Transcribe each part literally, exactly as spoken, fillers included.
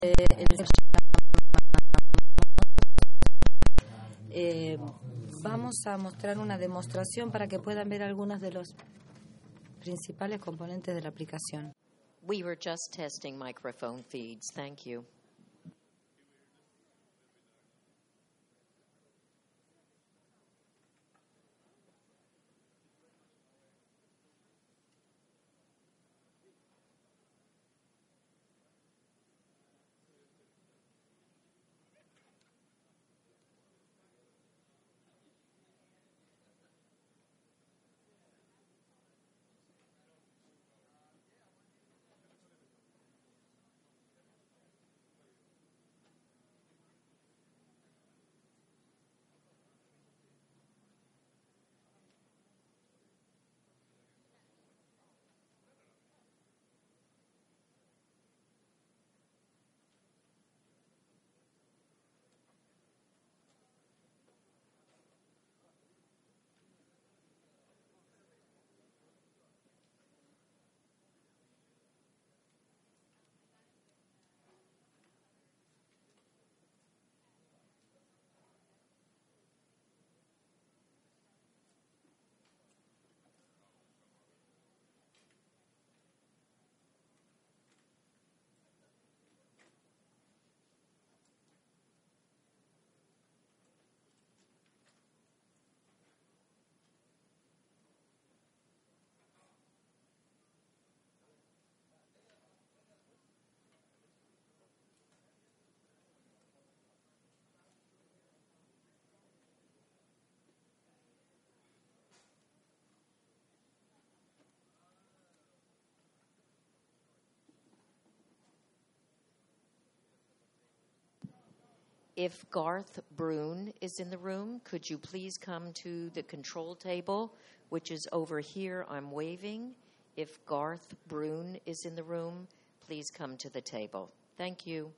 el- eh, vamos a mostrar una demostración para que puedan ver algunos de los principales componentes de la aplicación. We were just testing microphone feeds. Thank you. If Garth Brune is in the room, could you please come to the control table, which is over here? I'm waving. If Garth Brune is in the room, please come to the table. Thank you.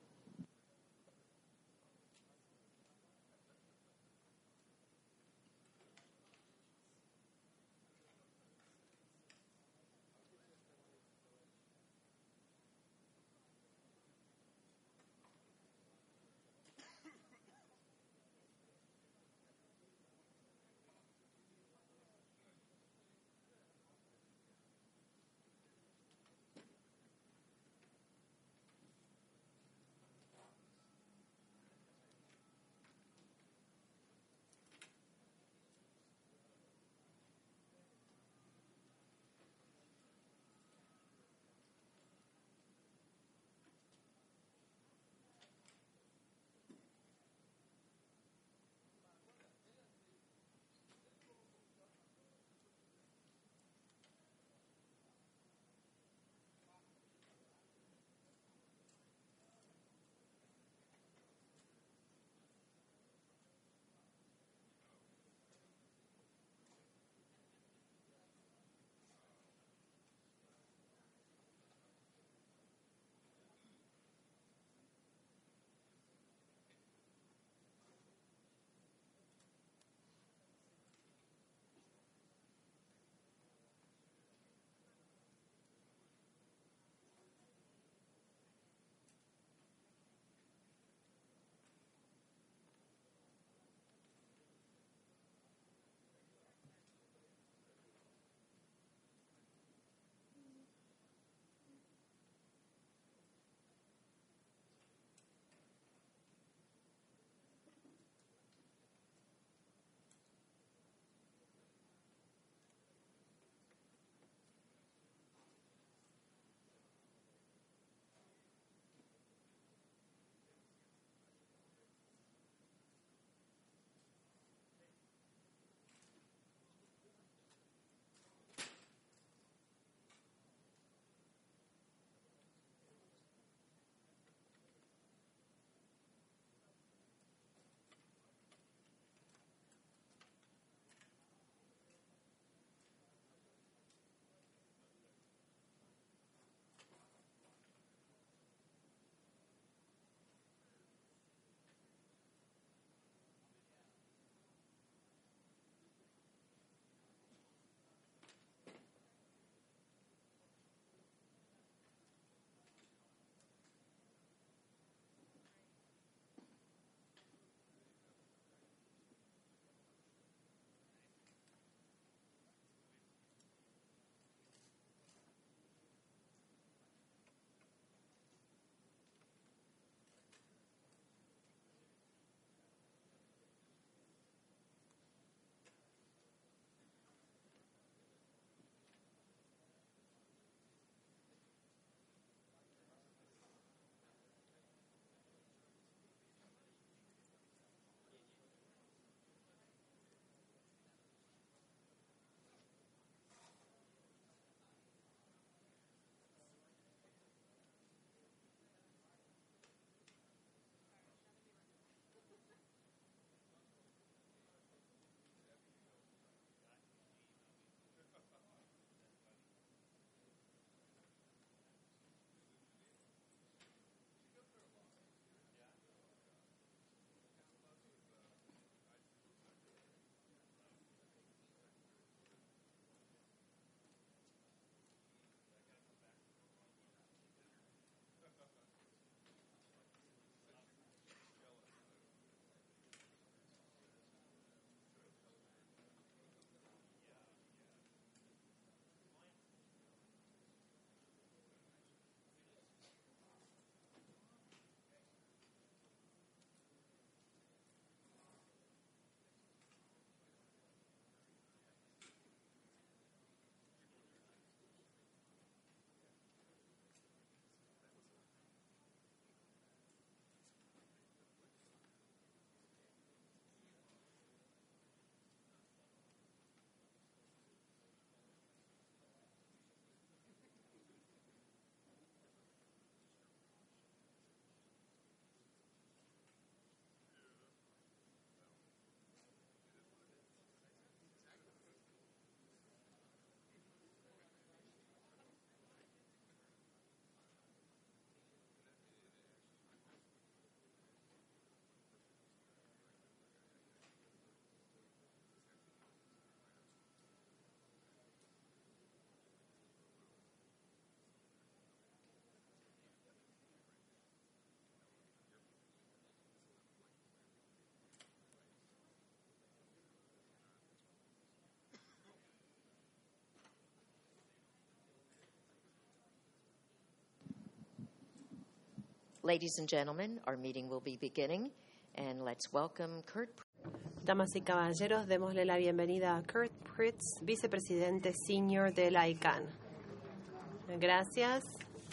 Ladies and gentlemen, our meeting will be beginning, and let's welcome Kurt. Damas y caballeros, démosle la bienvenida a Kurt Pritz, vicepresidente senior de la I C A N. Gracias.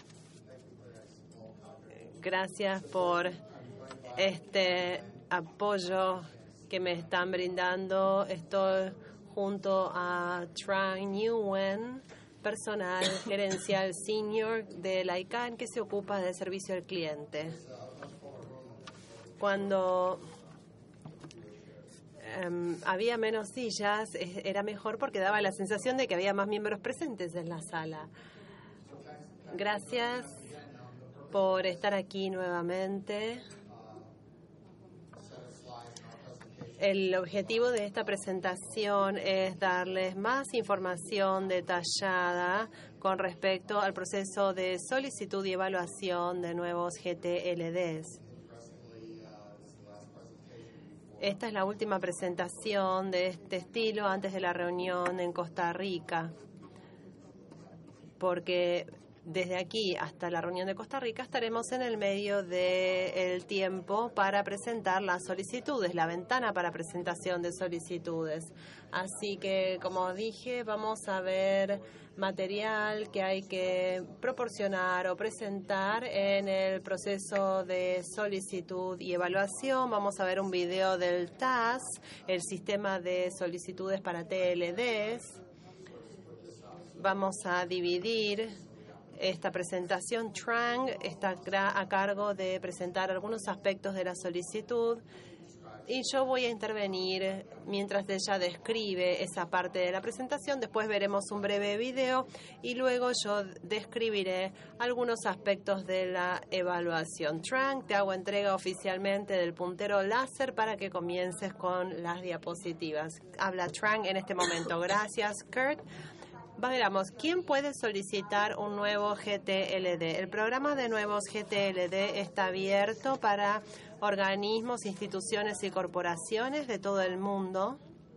Gracias por este apoyo que me están brindando. Estoy junto a Trang Nguyen, personal gerencial senior de la I C A N que se ocupa del servicio al cliente. Cuando um, había menos sillas, era mejor porque daba la sensación de que había más miembros presentes en la sala. Gracias por estar aquí nuevamente. El objetivo de esta presentación es darles más información detallada con respecto al proceso de solicitud y evaluación de nuevos G T L Ds. Esta es la última presentación de este estilo antes de la reunión en Costa Rica, porque desde aquí hasta la reunión de Costa Rica estaremos en el medio del tiempo para presentar las solicitudes, la ventana para presentación de solicitudes. Así que, como dije, vamos a ver material que hay que proporcionar o presentar en el proceso de solicitud y evaluación. Vamos a ver un video del T A S, el sistema de solicitudes para T L Ds. Vamos a dividir esta presentación. Trang está a cargo de presentar algunos aspectos de la solicitud y yo voy a intervenir mientras ella describe esa parte de la presentación. Después veremos un breve video y luego yo describiré algunos aspectos de la evaluación. Trang, te hago entrega oficialmente del puntero láser para que comiences con las diapositivas. Habla Trang en este momento. Gracias, Kurt. Veamos, ¿quién puede solicitar un nuevo G T L D? El programa de nuevos G T L D está abierto para organismos, instituciones y corporaciones de todo el mundo.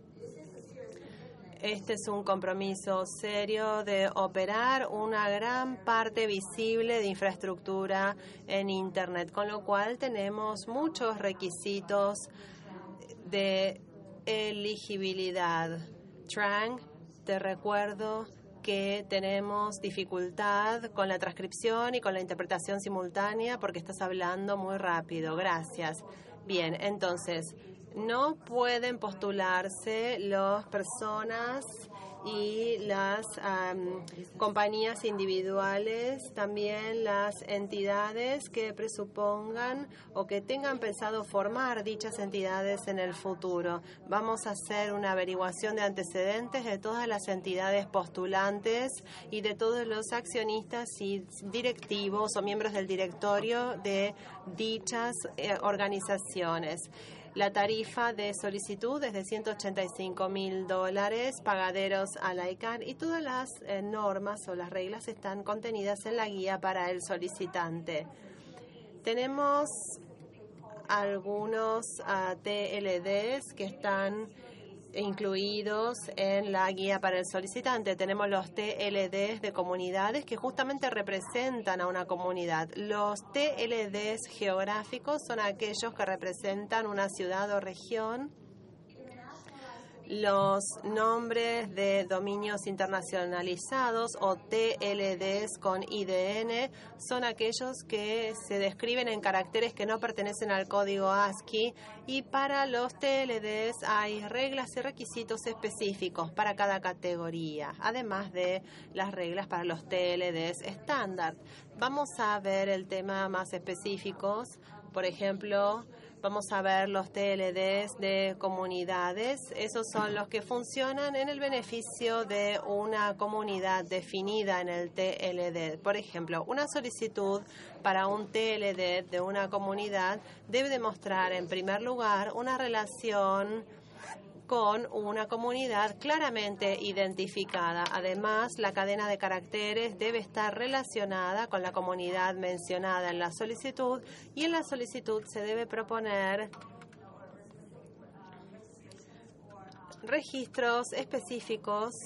Este es un compromiso serio de operar una gran parte visible de infraestructura en Internet, con lo cual tenemos muchos requisitos de elegibilidad. Trang, te recuerdo que tenemos dificultad con la transcripción y con la interpretación simultánea porque estás hablando muy rápido. Gracias. Bien, entonces, no pueden postularse las personas y las um, compañías individuales, también las entidades que presupongan o que tengan pensado formar dichas entidades en el futuro. Vamos a hacer una averiguación de antecedentes de todas las entidades postulantes y de todos los accionistas y directivos o miembros del directorio de dichas eh, organizaciones. La tarifa de solicitud es de ciento ochenta y cinco mil dólares pagaderos a la I C A N y todas las eh, normas o las reglas están contenidas en la guía para el solicitante. Tenemos algunos uh, T L Ds que están incluidos en la guía para el solicitante. Tenemos los T L Ds de comunidades que justamente representan a una comunidad. Los T L Ds geográficos son aquellos que representan una ciudad o región. Los nombres de dominios internacionalizados o T L Ds con I D N son aquellos que se describen en caracteres que no pertenecen al código ASCII, y para los T L Ds hay reglas y requisitos específicos para cada categoría, además de las reglas para los T L Ds estándar. Vamos a ver el tema más específicos. Por ejemplo, vamos a ver los T L Ds de comunidades. Esos son los que funcionan en el beneficio de una comunidad definida en el T L D. Por ejemplo, una solicitud para un T L D de una comunidad debe demostrar, en primer lugar, una relación con una comunidad claramente identificada. Además, la cadena de caracteres debe estar relacionada con la comunidad mencionada en la solicitud, y en la solicitud se debe proponer registros específicos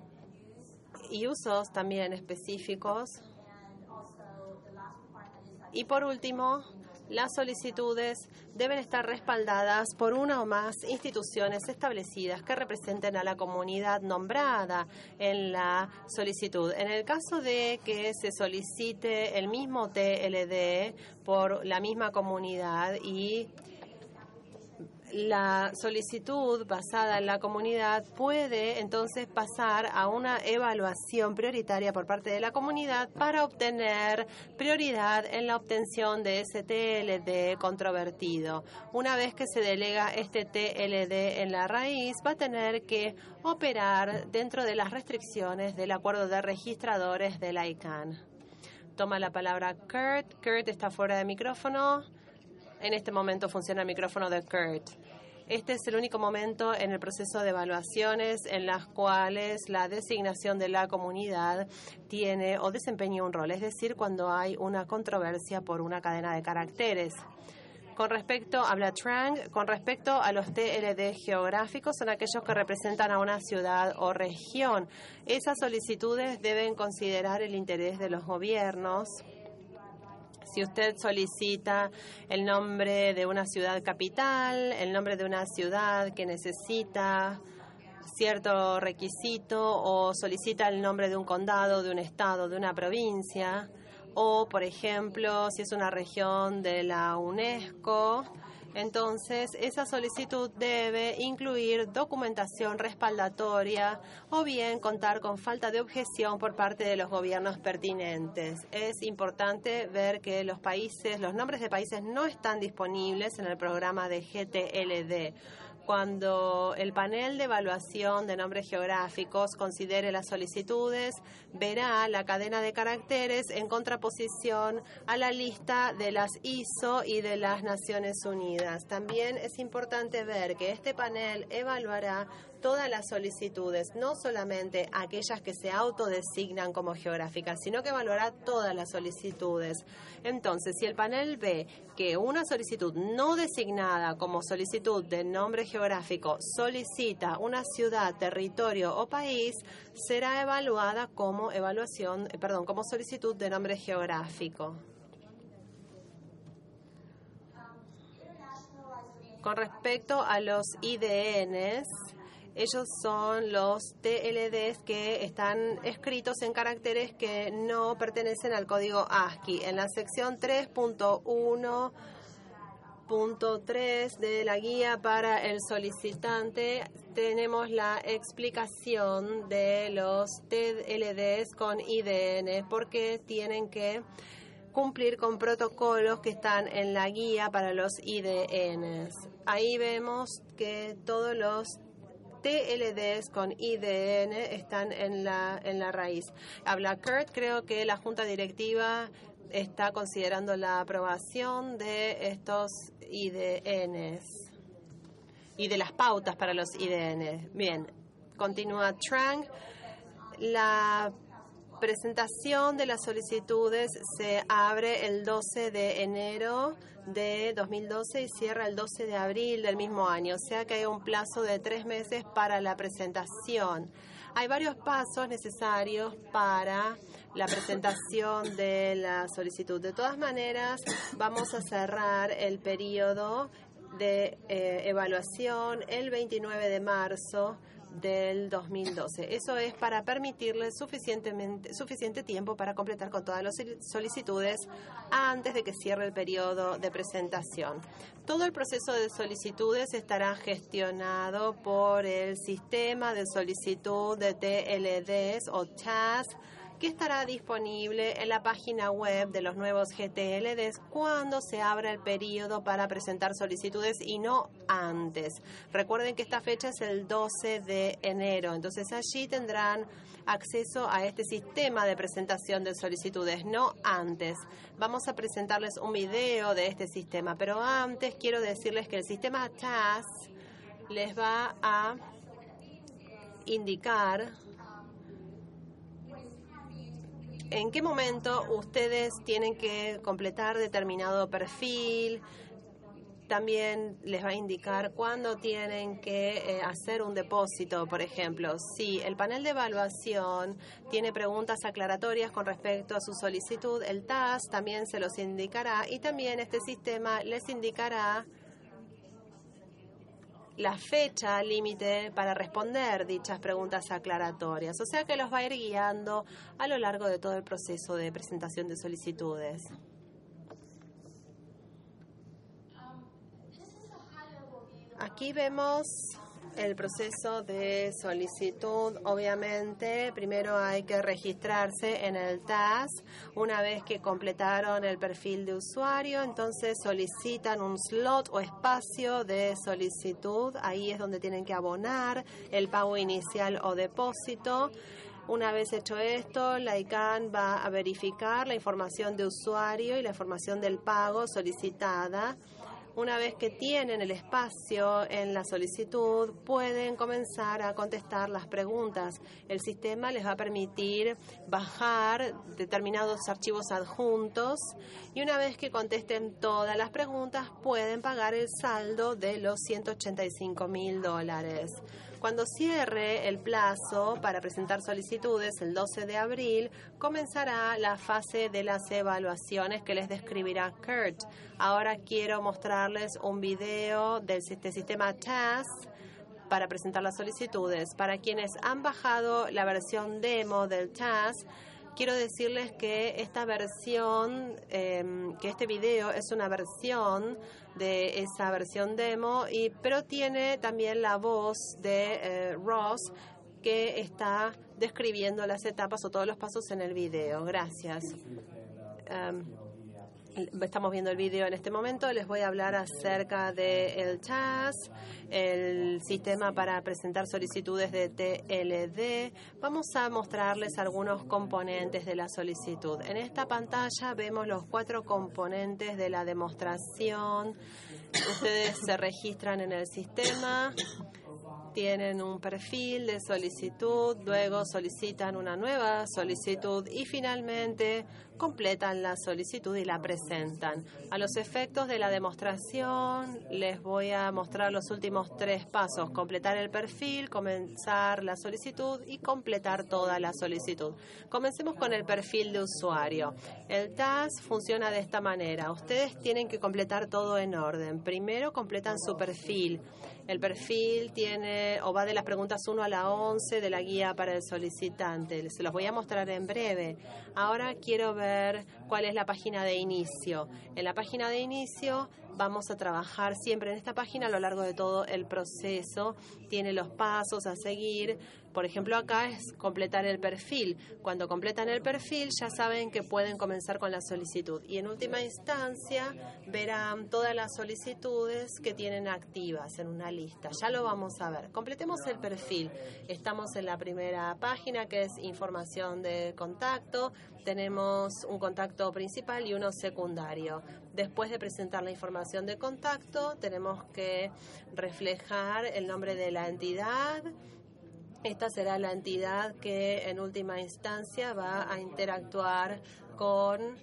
y usos también específicos. Y por último, las solicitudes deben estar respaldadas por una o más instituciones establecidas que representen a la comunidad nombrada en la solicitud. En el caso de que se solicite el mismo T L D por la misma comunidad y la solicitud basada en la comunidad puede entonces pasar a una evaluación prioritaria por parte de la comunidad para obtener prioridad en la obtención de ese T L D controvertido. Una vez que se delega este T L D en la raíz, va a tener que operar dentro de las restricciones del acuerdo de registradores de la I C A N. Toma la palabra Kurt. Kurt está fuera de micrófono. En este momento funciona el micrófono de Kurt. Este es el único momento en el proceso de evaluaciones en las cuales la designación de la comunidad tiene o desempeña un rol, es decir, cuando hay una controversia por una cadena de caracteres. Con respecto, habla Trang, con respecto a los T L D geográficos, son aquellos que representan a una ciudad o región. Esas solicitudes deben considerar el interés de los gobiernos. Si usted solicita el nombre de una ciudad capital, el nombre de una ciudad que necesita cierto requisito, o solicita el nombre de un condado, de un estado, de una provincia, o, por ejemplo, si es una región de la UNESCO, entonces esa solicitud debe incluir documentación respaldatoria o bien contar con falta de objeción por parte de los gobiernos pertinentes. Es importante ver que los países, los nombres de países no están disponibles en el programa de G T L D. Cuando el panel de evaluación de nombres geográficos considere las solicitudes, verá la cadena de caracteres en contraposición a la lista de las I S O y de las Naciones Unidas. También es importante ver que este panel evaluará todas las solicitudes, no solamente aquellas que se autodesignan como geográficas, sino que evaluará todas las solicitudes. Entonces, si el panel ve que una solicitud no designada como solicitud de nombre geográfico solicita una ciudad, territorio o país, será evaluada como evaluación, eh, perdón, como solicitud de nombre geográfico. Con respecto a los I D Ns, ellos son los T L Ds que están escritos en caracteres que no pertenecen al código ASCII. En la sección tres punto uno punto tres de la guía para el solicitante tenemos la explicación de los T L Ds con I D N, porque tienen que cumplir con protocolos que están en la guía para los I D Ns. Ahí vemos que todos los T L Ds con I D N están en la, en la raíz. Habla Kurt, creo que la Junta Directiva está considerando la aprobación de estos I D Ns y de las pautas para los I D N. Bien, continúa Trang. La presentación de las solicitudes se abre el doce de enero de dos mil doce y cierra el doce de abril del mismo año, o sea que hay un plazo de tres meses para la presentación. Hay varios pasos necesarios para la presentación de la solicitud. De todas maneras, vamos a cerrar el periodo de eh, evaluación el veintinueve de marzo del dos mil doce. Eso es para permitirles suficientemente, suficiente tiempo para completar con todas las solicitudes antes de que cierre el periodo de presentación. Todo el proceso de solicitudes estará gestionado por el sistema de solicitud de T L Ds o T A S, que estará disponible en la página web de los nuevos G T L Ds cuando se abra el periodo para presentar solicitudes y no antes. Recuerden que esta fecha es el doce de enero, entonces allí tendrán acceso a este sistema de presentación de solicitudes, no antes. Vamos a presentarles un video de este sistema, pero antes quiero decirles que el sistema T A S les va a indicar en qué momento ustedes tienen que completar determinado perfil También les va a indicar cuándo tienen que eh, hacer un depósito, por ejemplo. Si el panel de evaluación tiene preguntas aclaratorias con respecto a su solicitud, el T A S también se los indicará y también este sistema les indicará la fecha límite para responder dichas preguntas aclaratorias. O sea que los va a ir guiando a lo largo de todo el proceso de presentación de solicitudes. Aquí vemos el proceso de solicitud. Obviamente, primero hay que registrarse en el T A S. Una vez que completaron el perfil de usuario, entonces solicitan un slot o espacio de solicitud. Ahí es donde tienen que abonar el pago inicial o depósito. Una vez hecho esto, la I C A N va a verificar la información de usuario y la información del pago solicitada. Una vez que tienen el espacio en la solicitud, pueden comenzar a contestar las preguntas. El sistema les va a permitir bajar determinados archivos adjuntos y una vez que contesten todas las preguntas, pueden pagar el saldo de los ciento ochenta y cinco mil dólares. Cuando cierre el plazo para presentar solicitudes, el doce de abril, comenzará la fase de las evaluaciones que les describirá Kurt. Ahora quiero mostrarles un video del sistema T A S para presentar las solicitudes. Para quienes han bajado la versión demo del T A S, quiero decirles que esta versión, eh, que este video es una versión de esa versión demo, y, pero tiene también la voz de eh, Ross, que está describiendo las etapas o todos los pasos en el video. Gracias. Um, Estamos viendo el video en este momento. Les voy a hablar acerca del T A S, el sistema para presentar solicitudes de T L D. Vamos a mostrarles algunos componentes de la solicitud. En esta pantalla vemos los cuatro componentes de la demostración. Ustedes se registran en el sistema, tienen un perfil de solicitud, luego solicitan una nueva solicitud y finalmente completan la solicitud y la presentan. A los efectos de la demostración les voy a mostrar los últimos tres pasos: completar el perfil, comenzar la solicitud y completar toda la solicitud. Comencemos con el perfil de usuario. El T A S funciona de esta manera. Ustedes tienen que completar todo en orden. Primero completan su perfil. El perfil tiene o va de las preguntas uno a la once de la guía para el solicitante. Se los voy a mostrar en breve. Ahora quiero ver cuál es la página de inicio. En la página de inicio vamos a trabajar siempre en esta página a lo largo de todo el proceso. Tiene los pasos a seguir. Por ejemplo, acá es completar el perfil. Cuando completan el perfil ya saben que pueden comenzar con la solicitud. Y en última instancia verán todas las solicitudes que tienen activas en una lista. Ya lo vamos a ver. Completemos el perfil. Estamos en la primera página, que es información de contacto. Tenemos un contacto principal y uno secundario. Después de presentar la información de contacto, tenemos que reflejar el nombre de la entidad. Esta será la entidad que en última instancia va a interactuar con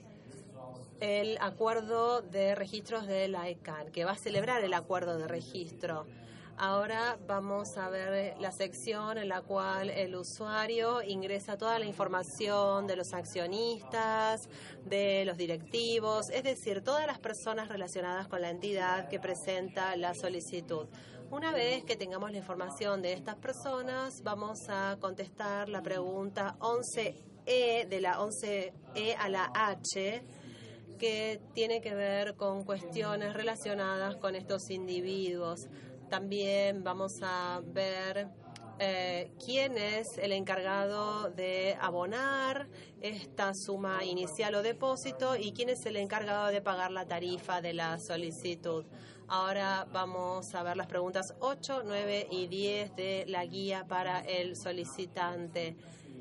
el acuerdo de registros de la I C A N, que va a celebrar el acuerdo de registro. Ahora vamos a ver la sección en la cual el usuario ingresa toda la información de los accionistas, de los directivos, es decir, todas las personas relacionadas con la entidad que presenta la solicitud. Una vez que tengamos la información de estas personas, vamos a contestar la pregunta once E, de la once E a la H, que tiene que ver con cuestiones relacionadas con estos individuos. También vamos a ver eh, quién es el encargado de abonar esta suma inicial o depósito y quién es el encargado de pagar la tarifa de la solicitud. Ahora vamos a ver las preguntas ocho, nueve y diez de la guía para el solicitante.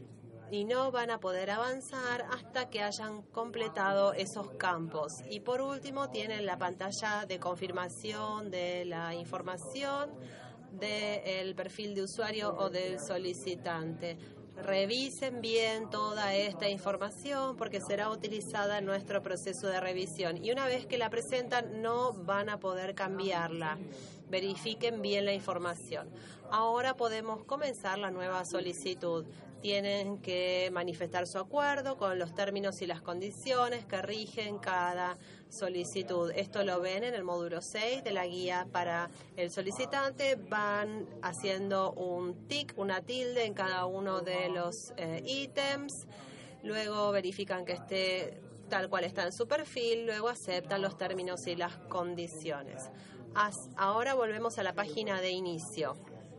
Y no van a poder avanzar hasta que hayan completado esos campos. Y por último tienen la pantalla de confirmación de la información del perfil de usuario o del solicitante. Revisen bien toda esta información porque será utilizada en nuestro proceso de revisión. Y una vez que la presentan, no van a poder cambiarla. Verifiquen bien la información. Ahora podemos comenzar la nueva solicitud. Tienen que manifestar su acuerdo con los términos y las condiciones que rigen cada solicitud. Esto lo ven en el módulo seis de la guía para el solicitante. Van haciendo un tic, una tilde en cada uno de los eh, ítems. Luego verifican que esté tal cual está en su perfil. Luego aceptan los términos y las condiciones. As- ahora volvemos a la página de inicio.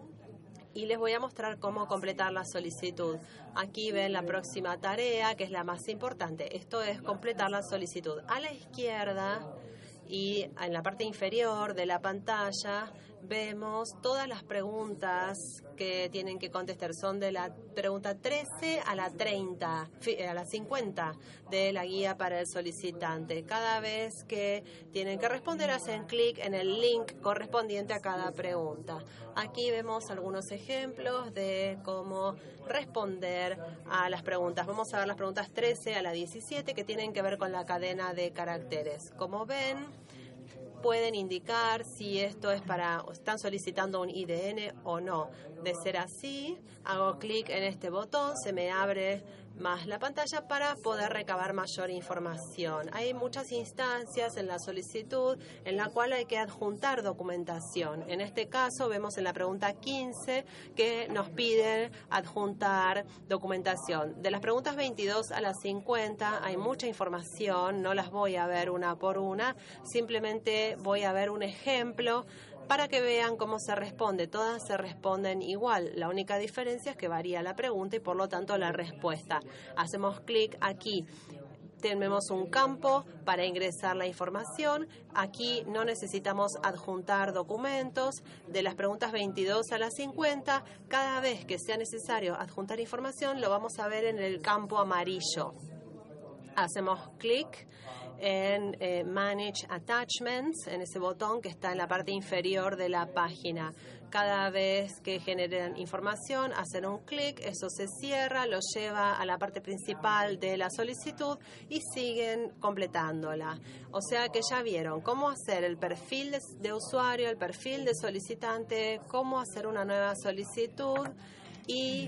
Y les voy a mostrar cómo completar la solicitud. Aquí ven la próxima tarea, que es la más importante. Esto es completar la solicitud. A la izquierda y en la parte inferior de la pantalla vemos todas las preguntas que tienen que contestar. Son de la pregunta trece a la treinta, a la cincuenta de la guía para el solicitante. Cada vez que tienen que responder, hacen clic en el link correspondiente a cada pregunta. Aquí vemos algunos ejemplos de cómo responder a las preguntas. Vamos a ver las preguntas trece a la diecisiete que tienen que ver con la cadena de caracteres. Como ven, pueden indicar si esto es para, están solicitando un I D N o no. De ser así, hago clic en este botón, se me abre más la pantalla para poder recabar mayor información. Hay muchas instancias en la solicitud en la cual hay que adjuntar documentación. En este caso vemos en la pregunta quince que nos piden adjuntar documentación. De las preguntas veintidós a las cincuenta hay mucha información, no las voy a ver una por una, simplemente voy a ver un ejemplo para que vean cómo se responde. Todas se responden igual. La única diferencia es que varía la pregunta y por lo tanto la respuesta. Hacemos clic aquí. Tenemos un campo para ingresar la información. Aquí no necesitamos adjuntar documentos. De las preguntas veintidós a las cincuenta, cada vez que sea necesario adjuntar información, lo vamos a ver en el campo amarillo. Hacemos clic en eh, Manage Attachments, en ese botón que está en la parte inferior de la página. Cada vez que generen información, hacen un clic, eso se cierra, lo lleva a la parte principal de la solicitud y siguen completándola. O sea que ya vieron cómo hacer el perfil de, de usuario, el perfil de solicitante, cómo hacer una nueva solicitud y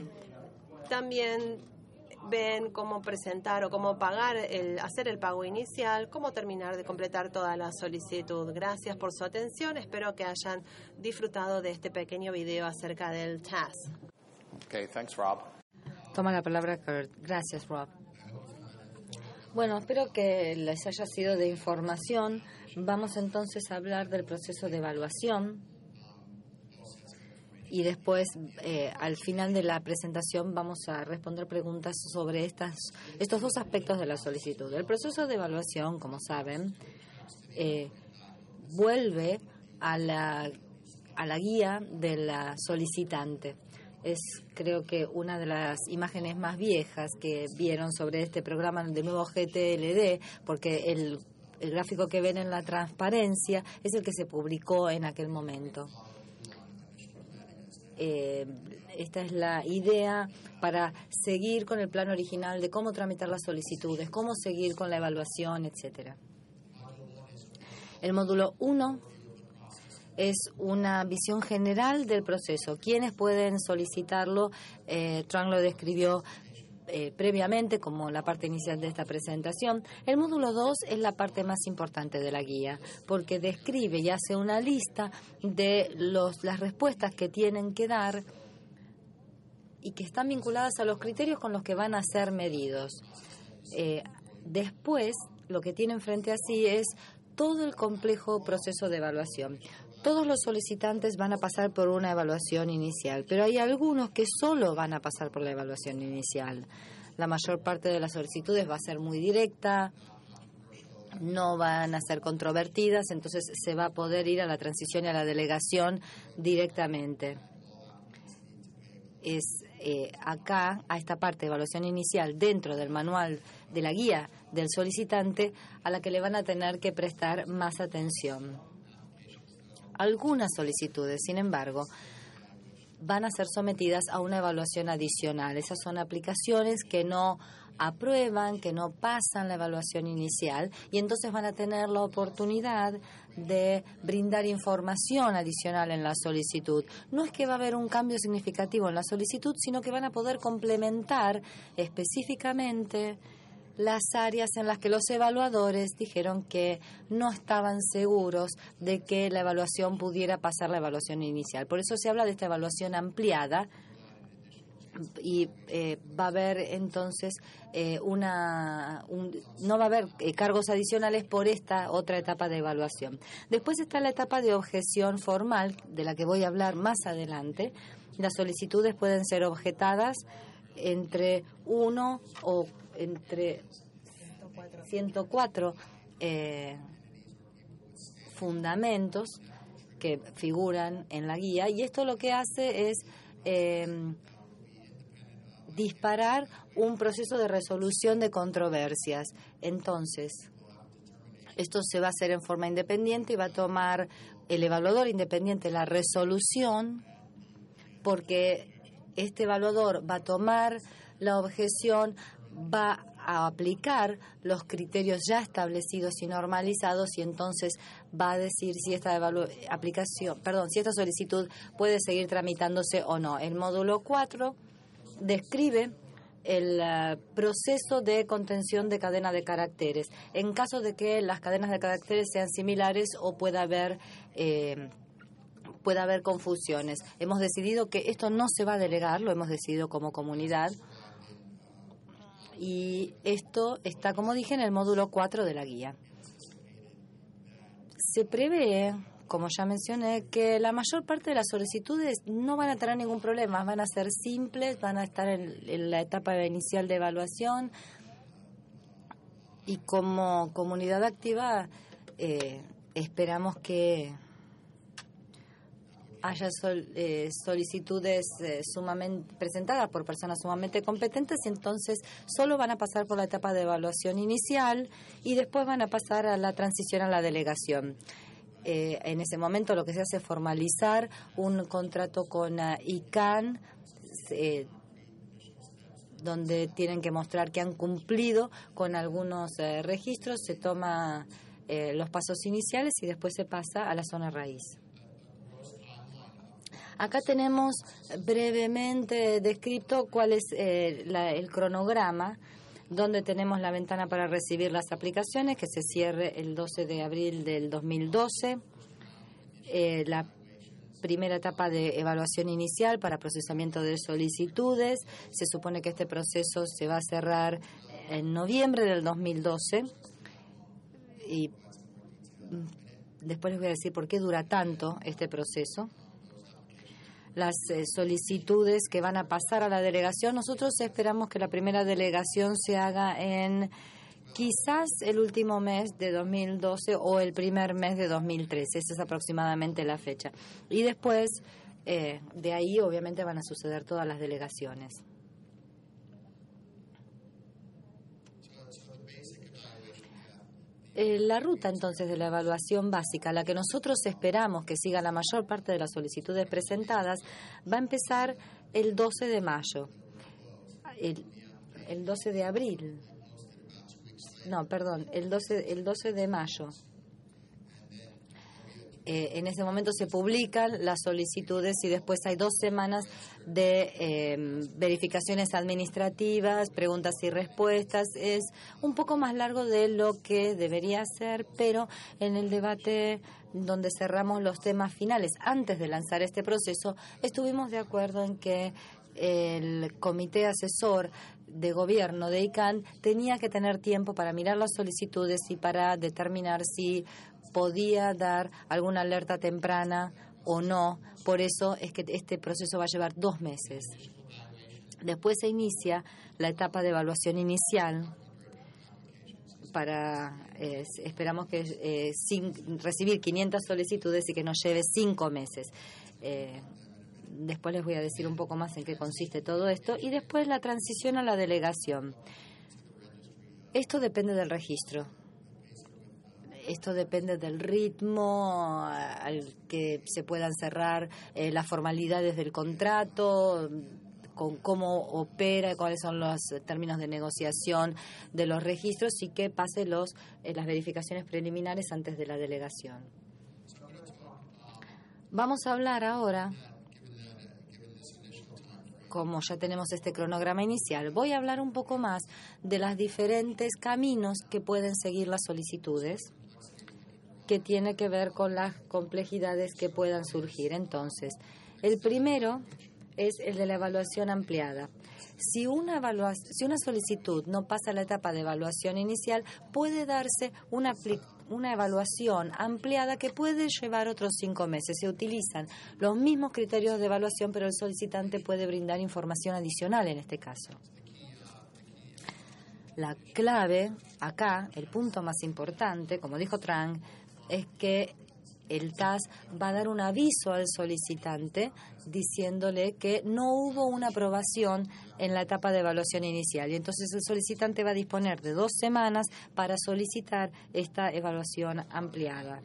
también ven cómo presentar o cómo pagar, el, hacer el pago inicial, cómo terminar de completar toda la solicitud. Gracias por su atención. Espero que hayan disfrutado de este pequeño video acerca del T A S. Okay, thanks, Rob. Toma la palabra Kurt. Gracias, Rob. Bueno, espero que les haya sido de información. Vamos entonces a hablar del proceso de evaluación. Y después, eh, al final de la presentación, vamos a responder preguntas sobre estas, estos dos aspectos de la solicitud. El proceso de evaluación, como saben, eh, vuelve a la, a la guía de la solicitante. Es, creo que, una de las imágenes más viejas que vieron sobre este programa de nuevo G T L D, porque el, el gráfico que ven en la transparencia es el que se publicó en aquel momento. Eh, esta es la idea para seguir con el plan original de cómo tramitar las solicitudes, cómo seguir con la evaluación, etcétera. El módulo uno es una visión general del proceso. ¿Quiénes pueden solicitarlo? Eh, Trang lo describió Eh, previamente como la parte inicial de esta presentación. El módulo dos es la parte más importante de la guía porque describe y hace una lista de los, las respuestas que tienen que dar y que están vinculadas a los criterios con los que van a ser medidos. Eh, después, lo que tienen frente a sí es todo el complejo proceso de evaluación. Todos los solicitantes van a pasar por una evaluación inicial, pero hay algunos que solo van a pasar por la evaluación inicial. La mayor parte de las solicitudes va a ser muy directa, no van a ser controvertidas, entonces se va a poder ir a la transición y a la delegación directamente. Es eh, acá, a esta parte de evaluación inicial, dentro del manual de la guía del solicitante, a la que le van a tener que prestar más atención. Algunas solicitudes, sin embargo, van a ser sometidas a una evaluación adicional. Esas son aplicaciones que no aprueban, que no pasan la evaluación inicial, y entonces van a tener la oportunidad de brindar información adicional en la solicitud. No es que va a haber un cambio significativo en la solicitud, sino que van a poder complementar específicamente las áreas en las que los evaluadores dijeron que no estaban seguros de que la evaluación pudiera pasar la evaluación inicial. Por eso se habla de esta evaluación ampliada, y eh, va a haber entonces eh, una un, no va a haber eh, cargos adicionales por esta otra etapa de evaluación. Después está la etapa de objeción formal, de la que voy a hablar más adelante. Las solicitudes pueden ser objetadas entre uno o entre ciento cuatro eh, fundamentos que figuran en la guía, y esto lo que hace es eh, disparar un proceso de resolución de controversias. Entonces, esto se va a hacer en forma independiente y va a tomar el evaluador independiente la resolución, porque este evaluador va a tomar la objeción, va a aplicar los criterios ya establecidos y normalizados, y entonces va a decir si esta evalu- aplicación, perdón, si esta solicitud puede seguir tramitándose o no. El módulo cuatro describe el uh, proceso de contención de cadena de caracteres en caso de que las cadenas de caracteres sean similares o pueda haber eh, pueda haber confusiones. Hemos decidido que esto no se va a delegar, lo hemos decidido como comunidad, y esto está, como dije, en el módulo cuatro de la guía. Se prevé, como ya mencioné, que la mayor parte de las solicitudes no van a tener ningún problema, van a ser simples, van a estar en, en la etapa inicial de evaluación, y como comunidad activa eh, esperamos que haya sol, eh, solicitudes eh, sumamente presentadas por personas sumamente competentes, y entonces solo van a pasar por la etapa de evaluación inicial y después van a pasar a la transición a la delegación. Eh, en ese momento lo que se hace es formalizar un contrato con uh, I C A N, eh, donde tienen que mostrar que han cumplido con algunos eh, registros, se toma eh, los pasos iniciales y después se pasa a la zona raíz. Acá tenemos brevemente descrito cuál es eh, la, el cronograma, donde tenemos la ventana para recibir las aplicaciones, que se cierre el doce de abril del dos mil doce, eh, la primera etapa de evaluación inicial para procesamiento de solicitudes. Se supone que este proceso se va a cerrar en noviembre del dos mil doce, y después les voy a decir por qué dura tanto este proceso. Las eh, solicitudes que van a pasar a la delegación, nosotros esperamos que la primera delegación se haga en quizás el último mes de dos mil doce o el primer mes de dos mil trece. Esa es aproximadamente la fecha. Y después, eh, de ahí, obviamente, van a suceder todas las delegaciones. Eh, la ruta, entonces, de la evaluación básica, la que nosotros esperamos que siga la mayor parte de las solicitudes presentadas, va a empezar el doce de mayo. El, el doce de abril. No, perdón, el doce, el doce de mayo. Eh, en ese momento se publican las solicitudes y después hay dos semanas de eh, verificaciones administrativas, preguntas y respuestas. Es un poco más largo de lo que debería ser, pero en el debate donde cerramos los temas finales antes de lanzar este proceso, estuvimos de acuerdo en que el comité asesor de gobierno de I C A N tenía que tener tiempo para mirar las solicitudes y para determinar si podía dar alguna alerta temprana o no. Por eso es que este proceso va a llevar dos meses. Después se inicia la etapa de evaluación inicial. Para eh, esperamos que eh, sin, recibir quinientas solicitudes y que nos lleve cinco meses. Eh, después les voy a decir un poco más en qué consiste todo esto. Y después la transición a la delegación. Esto depende del registro. esto depende del ritmo al que se puedan cerrar eh, las formalidades del contrato, con cómo opera, cuáles son los términos de negociación de los registros y que pase los, eh, las verificaciones preliminares antes de la delegación. Vamos a hablar ahora, como ya tenemos este cronograma inicial, voy a hablar un poco más de los diferentes caminos que pueden seguir las solicitudes, que tiene que ver con las complejidades que puedan surgir. Entonces, el primero es el de la evaluación ampliada. Si una, evalua- si una solicitud no pasa la etapa de evaluación inicial, puede darse una, una evaluación ampliada que puede llevar otros cinco meses. Se utilizan los mismos criterios de evaluación, pero el solicitante puede brindar información adicional en este caso. La clave acá, el punto más importante, como dijo Trang, es que el T A S va a dar un aviso al solicitante diciéndole que no hubo una aprobación en la etapa de evaluación inicial. Y entonces el solicitante va a disponer de dos semanas para solicitar esta evaluación ampliada.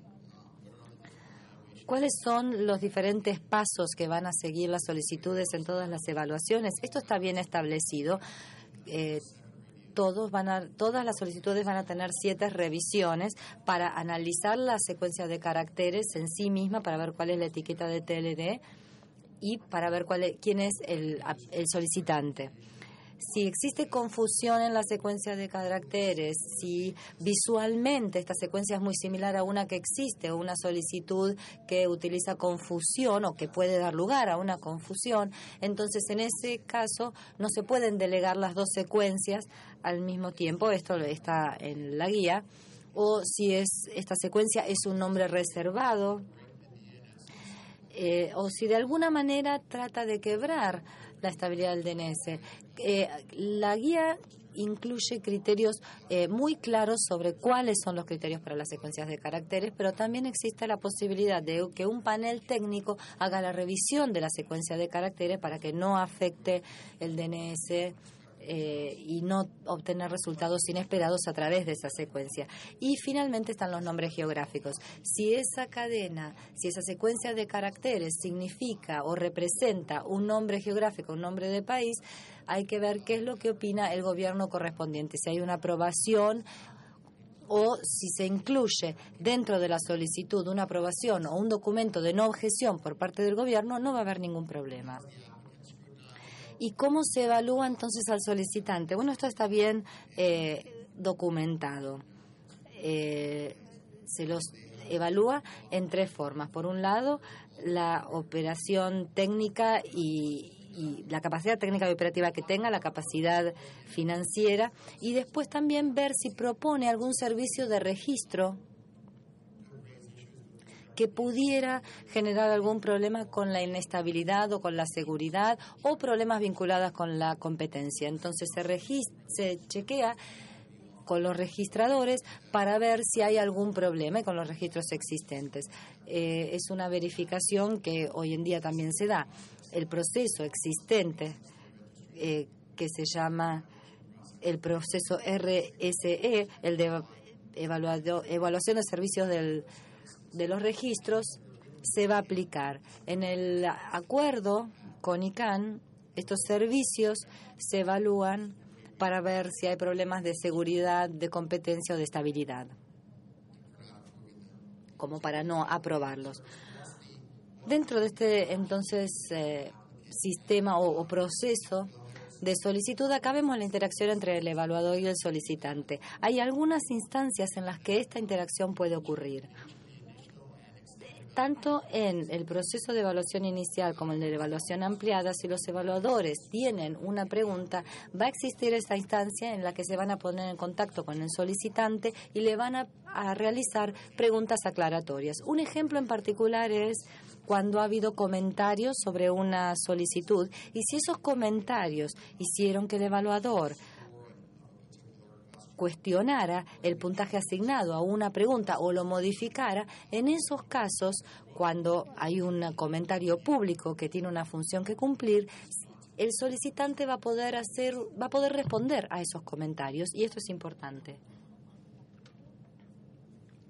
¿Cuáles son los diferentes pasos que van a seguir las solicitudes en todas las evaluaciones? Esto está bien establecido. Eh, Todos van a, todas las solicitudes van a tener siete revisiones para analizar la secuencia de caracteres en sí misma, para ver cuál es la etiqueta de T L D y para ver cuál es, quién es el, el solicitante. Si existe confusión en la secuencia de caracteres, si visualmente esta secuencia es muy similar a una que existe o una solicitud que utiliza confusión o que puede dar lugar a una confusión, entonces en ese caso no se pueden delegar las dos secuencias al mismo tiempo. Esto está en la guía. O si es esta secuencia es un nombre reservado, eh, o si de alguna manera trata de quebrar la estabilidad del D N S. Eh, la guía incluye criterios eh, muy claros sobre cuáles son los criterios para las secuencias de caracteres, pero también existe la posibilidad de que un panel técnico haga la revisión de la secuencia de caracteres para que no afecte el D N S eh, y no obtener resultados inesperados a través de esa secuencia. Y finalmente están los nombres geográficos. Si esa cadena, si esa secuencia de caracteres significa o representa un nombre geográfico, un nombre de país, hay que ver qué es lo que opina el gobierno correspondiente, si hay una aprobación o si se incluye dentro de la solicitud una aprobación o un documento de no objeción por parte del gobierno, no va a haber ningún problema. ¿Y cómo se evalúa entonces al solicitante? Bueno, esto está bien eh, documentado. Eh, se los evalúa en tres formas. Por un lado, la operación técnica y, y la capacidad técnica y operativa que tenga, la capacidad financiera, y después también ver si propone algún servicio de registro que pudiera generar algún problema con la inestabilidad o con la seguridad o problemas vinculados con la competencia. Entonces se, registra, se chequea con los registradores para ver si hay algún problema y con los registros existentes. Eh, es una verificación que hoy en día también se da. El proceso existente eh, que se llama el proceso R S E, el de evaluado, evaluación de servicios del de los registros, se va a aplicar. En el acuerdo con I C A N, estos servicios se evalúan para ver si hay problemas de seguridad, de competencia o de estabilidad, como para no aprobarlos. Dentro de este, entonces, eh, sistema o, o proceso de solicitud, acá vemos la interacción entre el evaluador y el solicitante. Hay algunas instancias en las que esta interacción puede ocurrir. Tanto en el proceso de evaluación inicial como en el de evaluación ampliada, si los evaluadores tienen una pregunta, va a existir esta instancia en la que se van a poner en contacto con el solicitante y le van a, a realizar preguntas aclaratorias. Un ejemplo en particular es cuando ha habido comentarios sobre una solicitud y si esos comentarios hicieron que el evaluador cuestionara el puntaje asignado a una pregunta o lo modificara, en esos casos, cuando hay un comentario público que tiene una función que cumplir, el solicitante va a poder hacer, va a poder responder a esos comentarios, y esto es importante.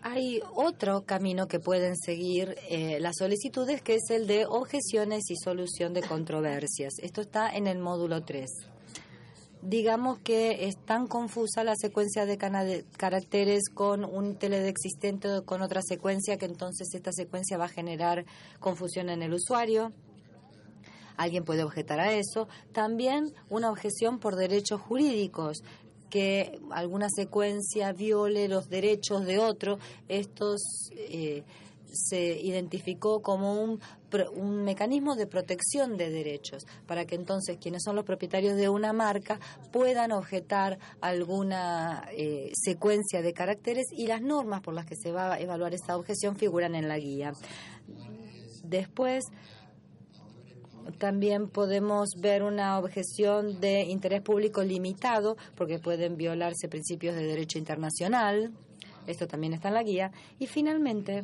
Hay otro camino que pueden seguir eh, las solicitudes, que es el de objeciones y solución de controversias. Esto está en el módulo tres. Digamos que es tan confusa la secuencia de, de caracteres con un T L D existente o con otra secuencia, que entonces esta secuencia va a generar confusión en el usuario. Alguien puede objetar a eso. También una objeción por derechos jurídicos, que alguna secuencia viole los derechos de otro. Estos eh, se identificó como un, un mecanismo de protección de derechos, para que entonces quienes son los propietarios de una marca puedan objetar alguna eh, secuencia de caracteres, y las normas por las que se va a evaluar esta objeción figuran en la guía. Después, también podemos ver una objeción de interés público limitado, porque pueden violarse principios de derecho internacional. Esto también está en la guía. Y finalmente,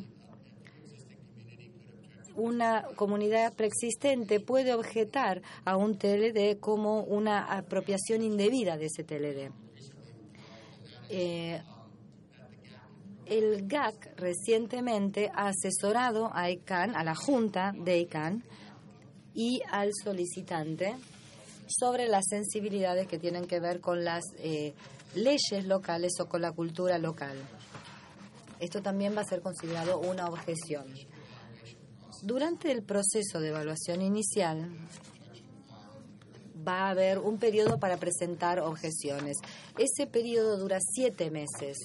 una comunidad preexistente puede objetar a un T L D como una apropiación indebida de ese T L D. Eh, el G A C recientemente ha asesorado a I C A N, a la Junta de I C A N, y al solicitante sobre las sensibilidades que tienen que ver con las eh, leyes locales o con la cultura local. Esto también va a ser considerado una objeción. Durante el proceso de evaluación inicial va a haber un periodo para presentar objeciones. Ese periodo dura siete meses.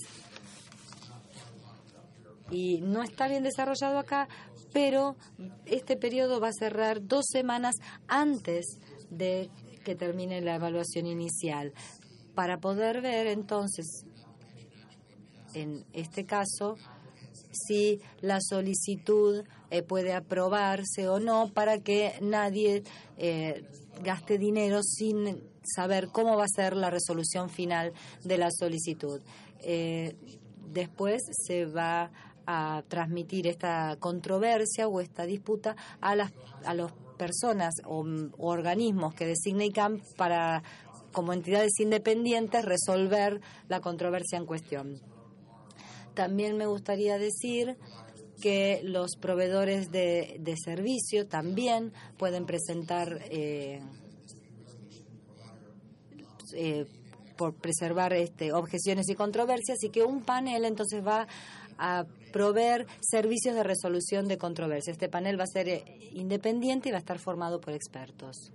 Y no está bien desarrollado acá, pero este periodo va a cerrar dos semanas antes de que termine la evaluación inicial, para poder ver entonces, en este caso, si la solicitud eh, puede aprobarse o no, para que nadie eh, gaste dinero sin saber cómo va a ser la resolución final de la solicitud. Eh, después se va a transmitir esta controversia o esta disputa a las a las personas o, o organismos que designa I C A N para, como entidades independientes, resolver la controversia en cuestión. También me gustaría decir que los proveedores de, de servicio también pueden presentar eh, eh, por preservar este, objeciones y controversias, y que un panel entonces va a proveer servicios de resolución de controversias. Este panel va a ser eh, independiente y va a estar formado por expertos.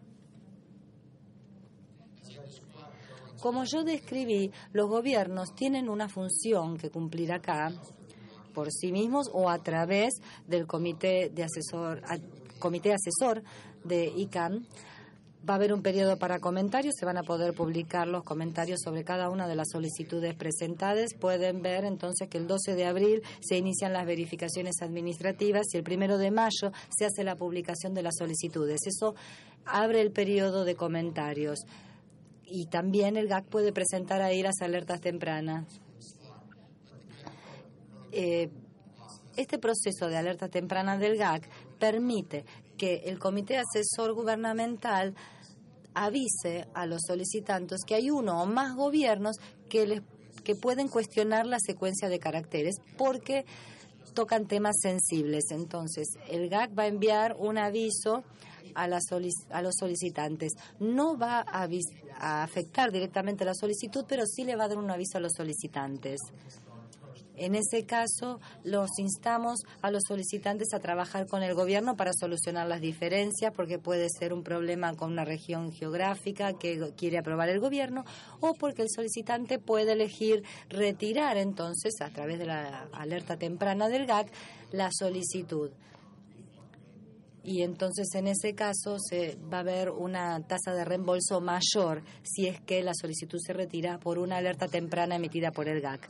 Como yo describí, los gobiernos tienen una función que cumplir acá por sí mismos o a través del comité de asesor, a, comité asesor de I C A N. Va a haber un periodo para comentarios, se van a poder publicar los comentarios sobre cada una de las solicitudes presentadas. Pueden ver entonces que el doce de abril se inician las verificaciones administrativas y el primero de mayo se hace la publicación de las solicitudes. Eso abre el periodo de comentarios. Y también el G A C puede presentar ahí las alertas tempranas. Eh, este proceso de alerta temprana del G A C permite que el Comité Asesor Gubernamental avise a los solicitantes que hay uno o más gobiernos que, les, que pueden cuestionar la secuencia de caracteres porque tocan temas sensibles. Entonces, el G A C va a enviar un aviso a, la solic- a los solicitantes. No va a, avis- a afectar directamente la solicitud, pero sí le va a dar un aviso a los solicitantes. En ese caso, los instamos a los solicitantes a trabajar con el gobierno para solucionar las diferencias, porque puede ser un problema con una región geográfica que quiere aprobar el gobierno, o porque el solicitante puede elegir retirar entonces, a través de la alerta temprana del G A C, la solicitud. Y entonces, en ese caso, se va a haber una tasa de reembolso mayor si es que la solicitud se retira por una alerta temprana emitida por el G A C.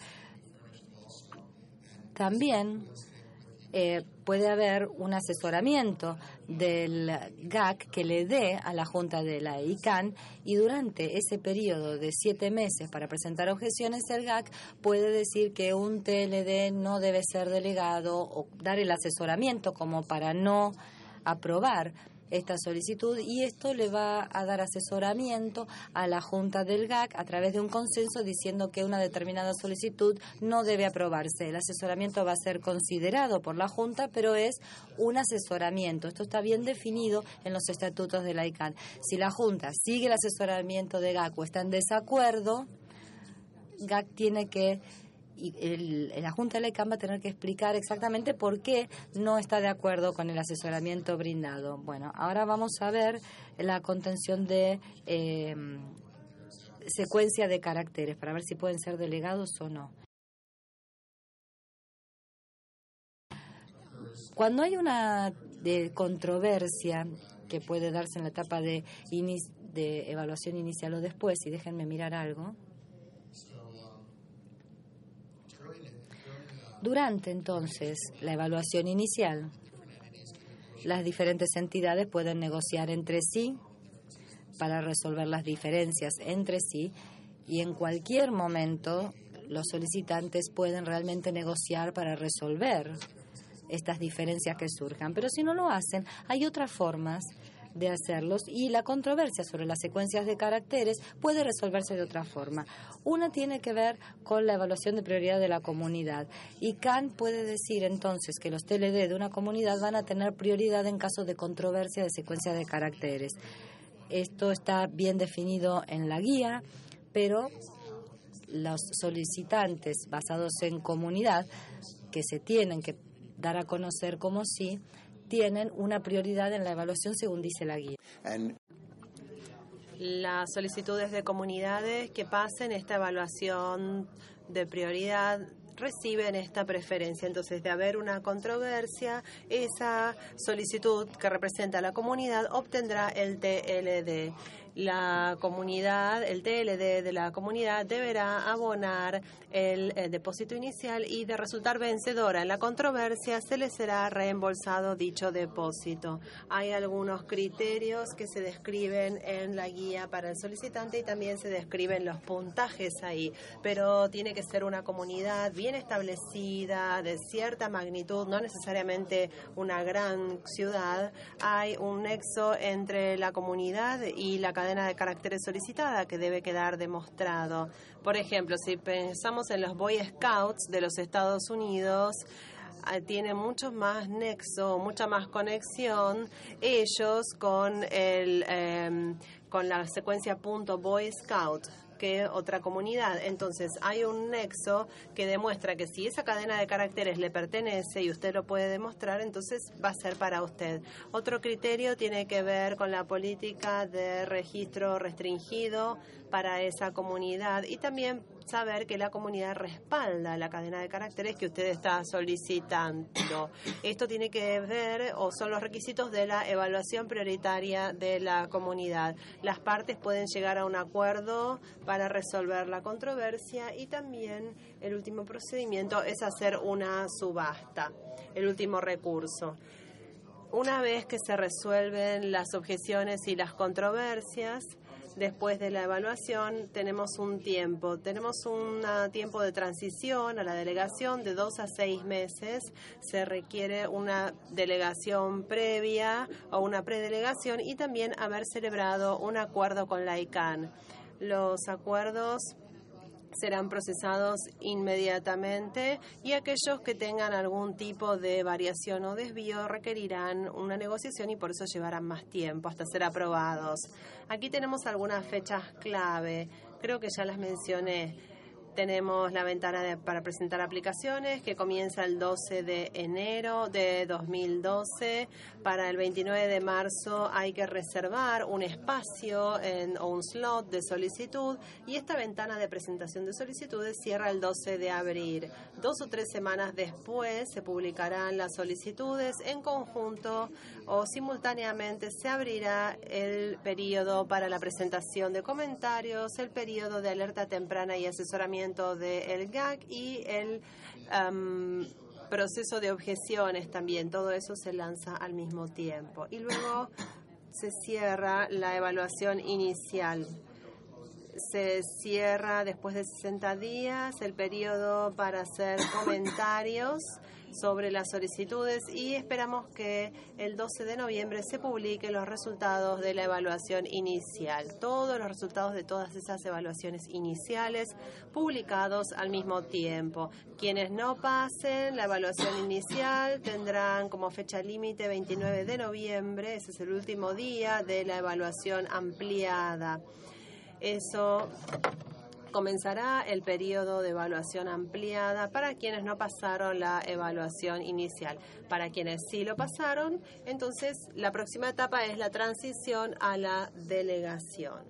También eh, puede haber un asesoramiento del G A C que le dé a la Junta de la I C A N, y durante ese periodo de siete meses para presentar objeciones, el G A C puede decir que un T L D no debe ser delegado o dar el asesoramiento como para no aprobar esta solicitud y esto le va a dar asesoramiento a la Junta del G A C a través de un consenso diciendo que una determinada solicitud no debe aprobarse. El asesoramiento va a ser considerado por la Junta, pero es un asesoramiento. Esto está bien definido en los estatutos de la I C A N. Si la Junta sigue el asesoramiento de G A C o está en desacuerdo, G A C tiene que y el, la Junta de la I C A N va a tener que explicar exactamente por qué no está de acuerdo con el asesoramiento brindado. Bueno, ahora vamos a ver la contención de eh, secuencia de caracteres para ver si pueden ser delegados o no. Cuando hay una de controversia que puede darse en la etapa de, inicio, de evaluación inicial o después, y déjenme mirar algo. Durante, entonces, la evaluación inicial, las diferentes entidades pueden negociar entre sí para resolver las diferencias entre sí y en cualquier momento los solicitantes pueden realmente negociar para resolver estas diferencias que surjan. Pero si no lo hacen, hay otras formas de hacerlos y la controversia sobre las secuencias de caracteres puede resolverse de otra forma. Una tiene que ver con la evaluación de prioridad de la comunidad y C A N puede decir entonces que los T L D de una comunidad van a tener prioridad en caso de controversia de secuencia de caracteres. Esto está bien definido en la guía, pero los solicitantes basados en comunidad que se tienen que dar a conocer como sí tienen una prioridad en la evaluación según dice la guía. And las solicitudes de comunidades que pasen esta evaluación de prioridad reciben esta preferencia. Entonces, de haber una controversia, esa solicitud que representa a la comunidad obtendrá el T L D. La comunidad, el T L D de la comunidad deberá abonar el, el depósito inicial y de resultar vencedora en la controversia se le será reembolsado dicho depósito. Hay algunos criterios que se describen en la guía para el solicitante y también se describen los puntajes ahí, pero tiene que ser una comunidad bien establecida, de cierta magnitud, no necesariamente una gran ciudad. Hay un nexo entre la comunidad y la cadena de caracteres solicitada que debe quedar demostrado. Por ejemplo, si pensamos en los Boy Scouts de los Estados Unidos, tiene mucho más nexo, mucha más conexión ellos con el eh, con la secuencia punto Boy Scout que otra comunidad. Entonces, hay un nexo que demuestra que si esa cadena de caracteres le pertenece y usted lo puede demostrar, entonces va a ser para usted. Otro criterio tiene que ver con la política de registro restringido para esa comunidad y también saber que la comunidad respalda la cadena de caracteres que usted está solicitando. Esto tiene que ver o son los requisitos de la evaluación prioritaria de la comunidad. Las partes pueden llegar a un acuerdo para resolver la controversia y también el último procedimiento es hacer una subasta, el último recurso. Una vez que se resuelven las objeciones y las controversias, después de la evaluación tenemos un tiempo, tenemos un tiempo de transición a la delegación de dos a seis meses. Se requiere una delegación previa o una predelegación y también haber celebrado un acuerdo con la I C A N. Los acuerdos serán procesados inmediatamente y aquellos que tengan algún tipo de variación o desvío requerirán una negociación y por eso llevarán más tiempo hasta ser aprobados. Aquí tenemos algunas fechas clave, creo que ya las mencioné. Tenemos la ventana de, para presentar aplicaciones que comienza el doce de enero de dos mil doce. Para el veintinueve de marzo hay que reservar un espacio en, o un slot de solicitud y esta ventana de presentación de solicitudes cierra el doce de abril. Dos o tres semanas después se publicarán las solicitudes en conjunto o simultáneamente se abrirá el periodo para la presentación de comentarios, el periodo de alerta temprana y asesoramiento del G A C y el um, proceso de objeciones también. Todo eso se lanza al mismo tiempo. Y luego se cierra la evaluación inicial. Se cierra después de sesenta días el periodo para hacer comentarios sobre las solicitudes y esperamos que el doce de noviembre se publiquen los resultados de la evaluación inicial. Todos los resultados de todas esas evaluaciones iniciales publicados al mismo tiempo. Quienes no pasen la evaluación inicial tendrán como fecha límite veintinueve de noviembre, ese es el último día de la evaluación ampliada. Eso comenzará el periodo de evaluación ampliada para quienes no pasaron la evaluación inicial. Para quienes sí lo pasaron, entonces la próxima etapa es la transición a la delegación.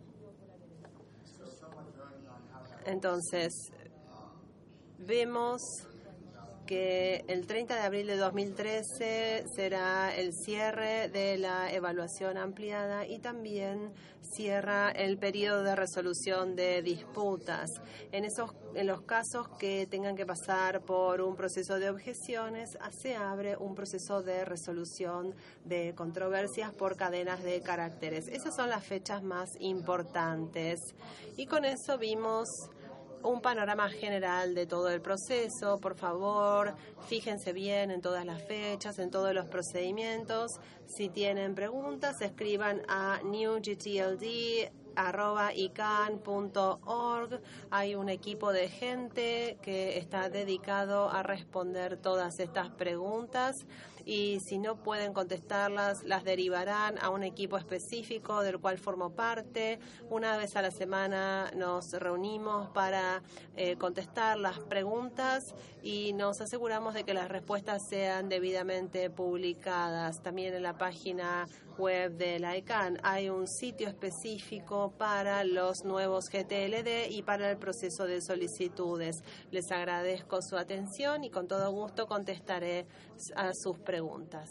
Entonces, vemos que el treinta de abril de dos mil trece será el cierre de la evaluación ampliada y también cierra el periodo de resolución de disputas. En esos, en los casos que tengan que pasar por un proceso de objeciones, se abre un proceso de resolución de controversias por cadenas de caracteres. Esas son las fechas más importantes. Y con eso vimos un panorama general de todo el proceso. Por favor, fíjense bien en todas las fechas, en todos los procedimientos. Si tienen preguntas, escriban a new g t l d arroba i can punto org. Hay un equipo de gente que está dedicado a responder todas estas preguntas. Y si no pueden contestarlas, las derivarán a un equipo específico del cual formo parte. Una vez a la semana nos reunimos para eh, contestar las preguntas y nos aseguramos de que las respuestas sean debidamente publicadas. También en la página web de la I C A N hay un sitio específico para los nuevos G T L D y para el proceso de solicitudes. Les agradezco su atención y con todo gusto contestaré a sus preguntas.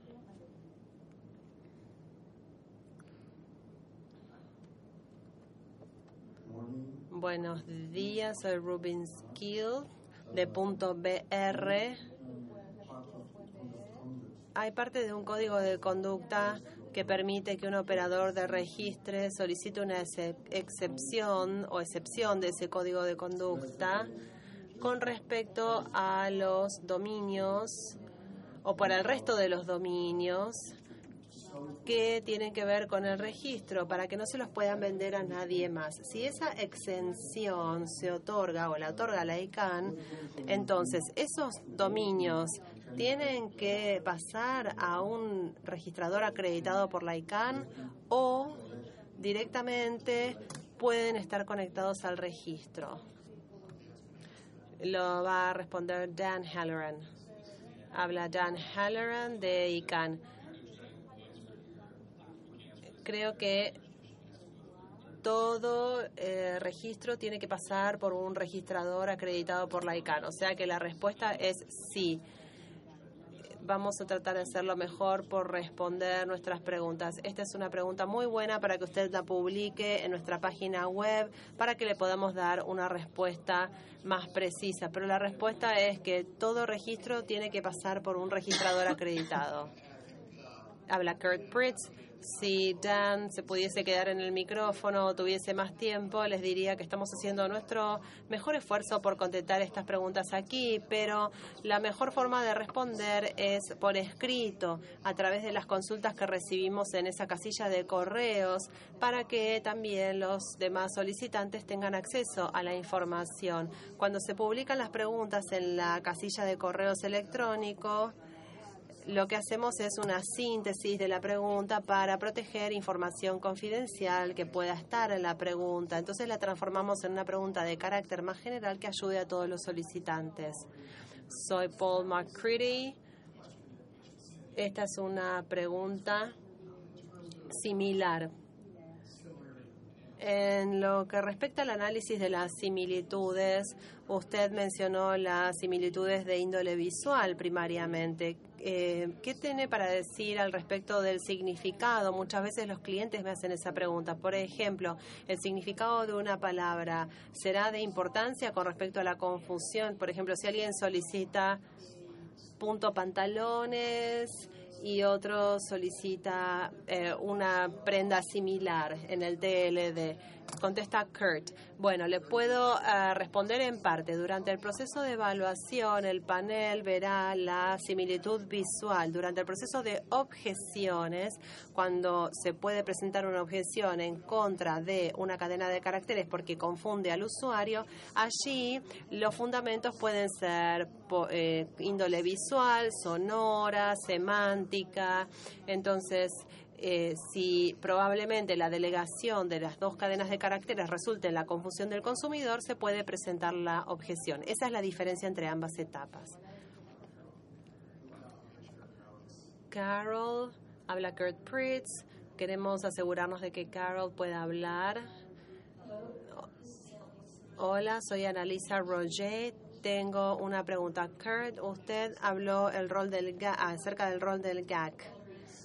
Buenos días, soy Rubin Skill de punto B R. Hay parte de un código de conducta que permite que un operador de registre solicite una excepción o excepción de ese código de conducta con respecto a los dominios o para el resto de los dominios que tienen que ver con el registro para que no se los puedan vender a nadie más. Si esa exención se otorga o la otorga la I C A N, entonces esos dominios tienen que pasar a un registrador acreditado por la I C A N o directamente pueden estar conectados al registro. Lo va a responder Dan Halloran. Habla Dan Halloran de I C A N. Creo que todo eh, registro tiene que pasar por un registrador acreditado por la I C A N. O sea que la respuesta es sí. Vamos a tratar de hacerlo mejor por responder nuestras preguntas. Esta es una pregunta muy buena para que usted la publique en nuestra página web para que le podamos dar una respuesta más precisa. Pero la respuesta es que todo registro tiene que pasar por un registrador acreditado. Habla Kurt Pritz. Si Dan se pudiese quedar en el micrófono o tuviese más tiempo, les diría que estamos haciendo nuestro mejor esfuerzo por contestar estas preguntas aquí, pero la mejor forma de responder es por escrito, a través de las consultas que recibimos en esa casilla de correos, para que también los demás solicitantes tengan acceso a la información. Cuando se publican las preguntas en la casilla de correos electrónicos, lo que hacemos es una síntesis de la pregunta para proteger información confidencial que pueda estar en la pregunta. Entonces la transformamos en una pregunta de carácter más general que ayude a todos los solicitantes. Soy Paul McCready. Esta es una pregunta similar. En lo que respecta al análisis de las similitudes, usted mencionó las similitudes de índole visual primariamente. Eh, ¿Qué tiene para decir al respecto del significado? Muchas veces los clientes me hacen esa pregunta. Por ejemplo, ¿el significado de una palabra será de importancia con respecto a la confusión? Por ejemplo, si alguien solicita punto pantalones y otro solicita eh, una prenda similar en el T L D. Contesta Kurt. Bueno, le puedo uh, responder en parte. Durante el proceso de evaluación, el panel verá la similitud visual. Durante el proceso de objeciones, cuando se puede presentar una objeción en contra de una cadena de caracteres porque confunde al usuario, allí los fundamentos pueden ser eh, índole visual, sonora, semántica. Entonces, Eh, si probablemente la delegación de las dos cadenas de caracteres resulte en la confusión del consumidor, se puede presentar la objeción. Esa es la diferencia entre ambas etapas. Carol, habla Kurt Pritz. Queremos asegurarnos de que Carol pueda hablar. Hola, soy Annalisa Roger. Tengo una pregunta. Kurt, usted habló el rol del G A C, acerca del rol del G A C.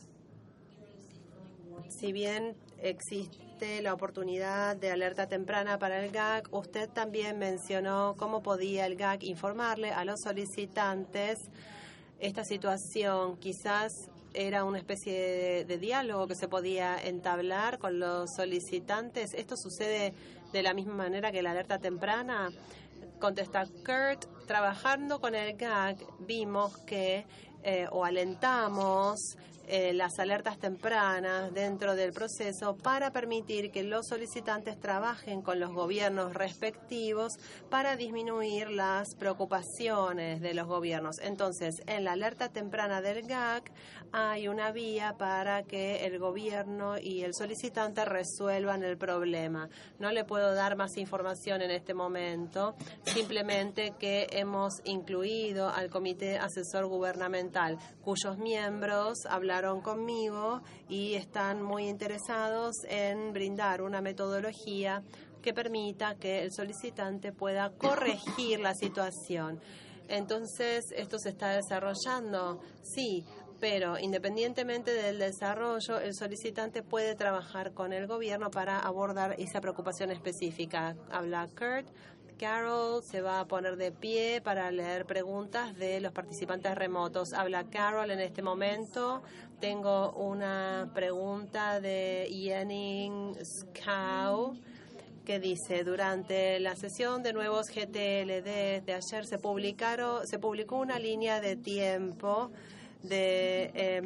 Si bien existe la oportunidad de alerta temprana para el G A C, usted también mencionó cómo podía el G A C informarle a los solicitantes esta situación. Quizás era una especie de, de diálogo que se podía entablar con los solicitantes. ¿Esto sucede de la misma manera que la alerta temprana? Contesta Kurt. Trabajando con el G A C vimos que, eh, o alentamos, Eh, las alertas tempranas dentro del proceso para permitir que los solicitantes trabajen con los gobiernos respectivos para disminuir las preocupaciones de los gobiernos. Entonces, en la alerta temprana del G A C hay una vía para que el gobierno y el solicitante resuelvan el problema. No le puedo dar más información en este momento, simplemente que hemos incluido al Comité Asesor Gubernamental, cuyos miembros hablan conmigo y están muy interesados en brindar una metodología que permita que el solicitante pueda corregir la situación. Entonces, ¿esto se está desarrollando? Sí, pero independientemente del desarrollo, el solicitante puede trabajar con el gobierno para abordar esa preocupación específica. Habla Kurt. Carol se va a poner de pie para leer preguntas de los participantes remotos. Habla Carol en este momento. Tengo una pregunta de Yanning Scow que dice: durante la sesión de nuevos G T L D de ayer se publicaron, se publicó una línea de tiempo de eh,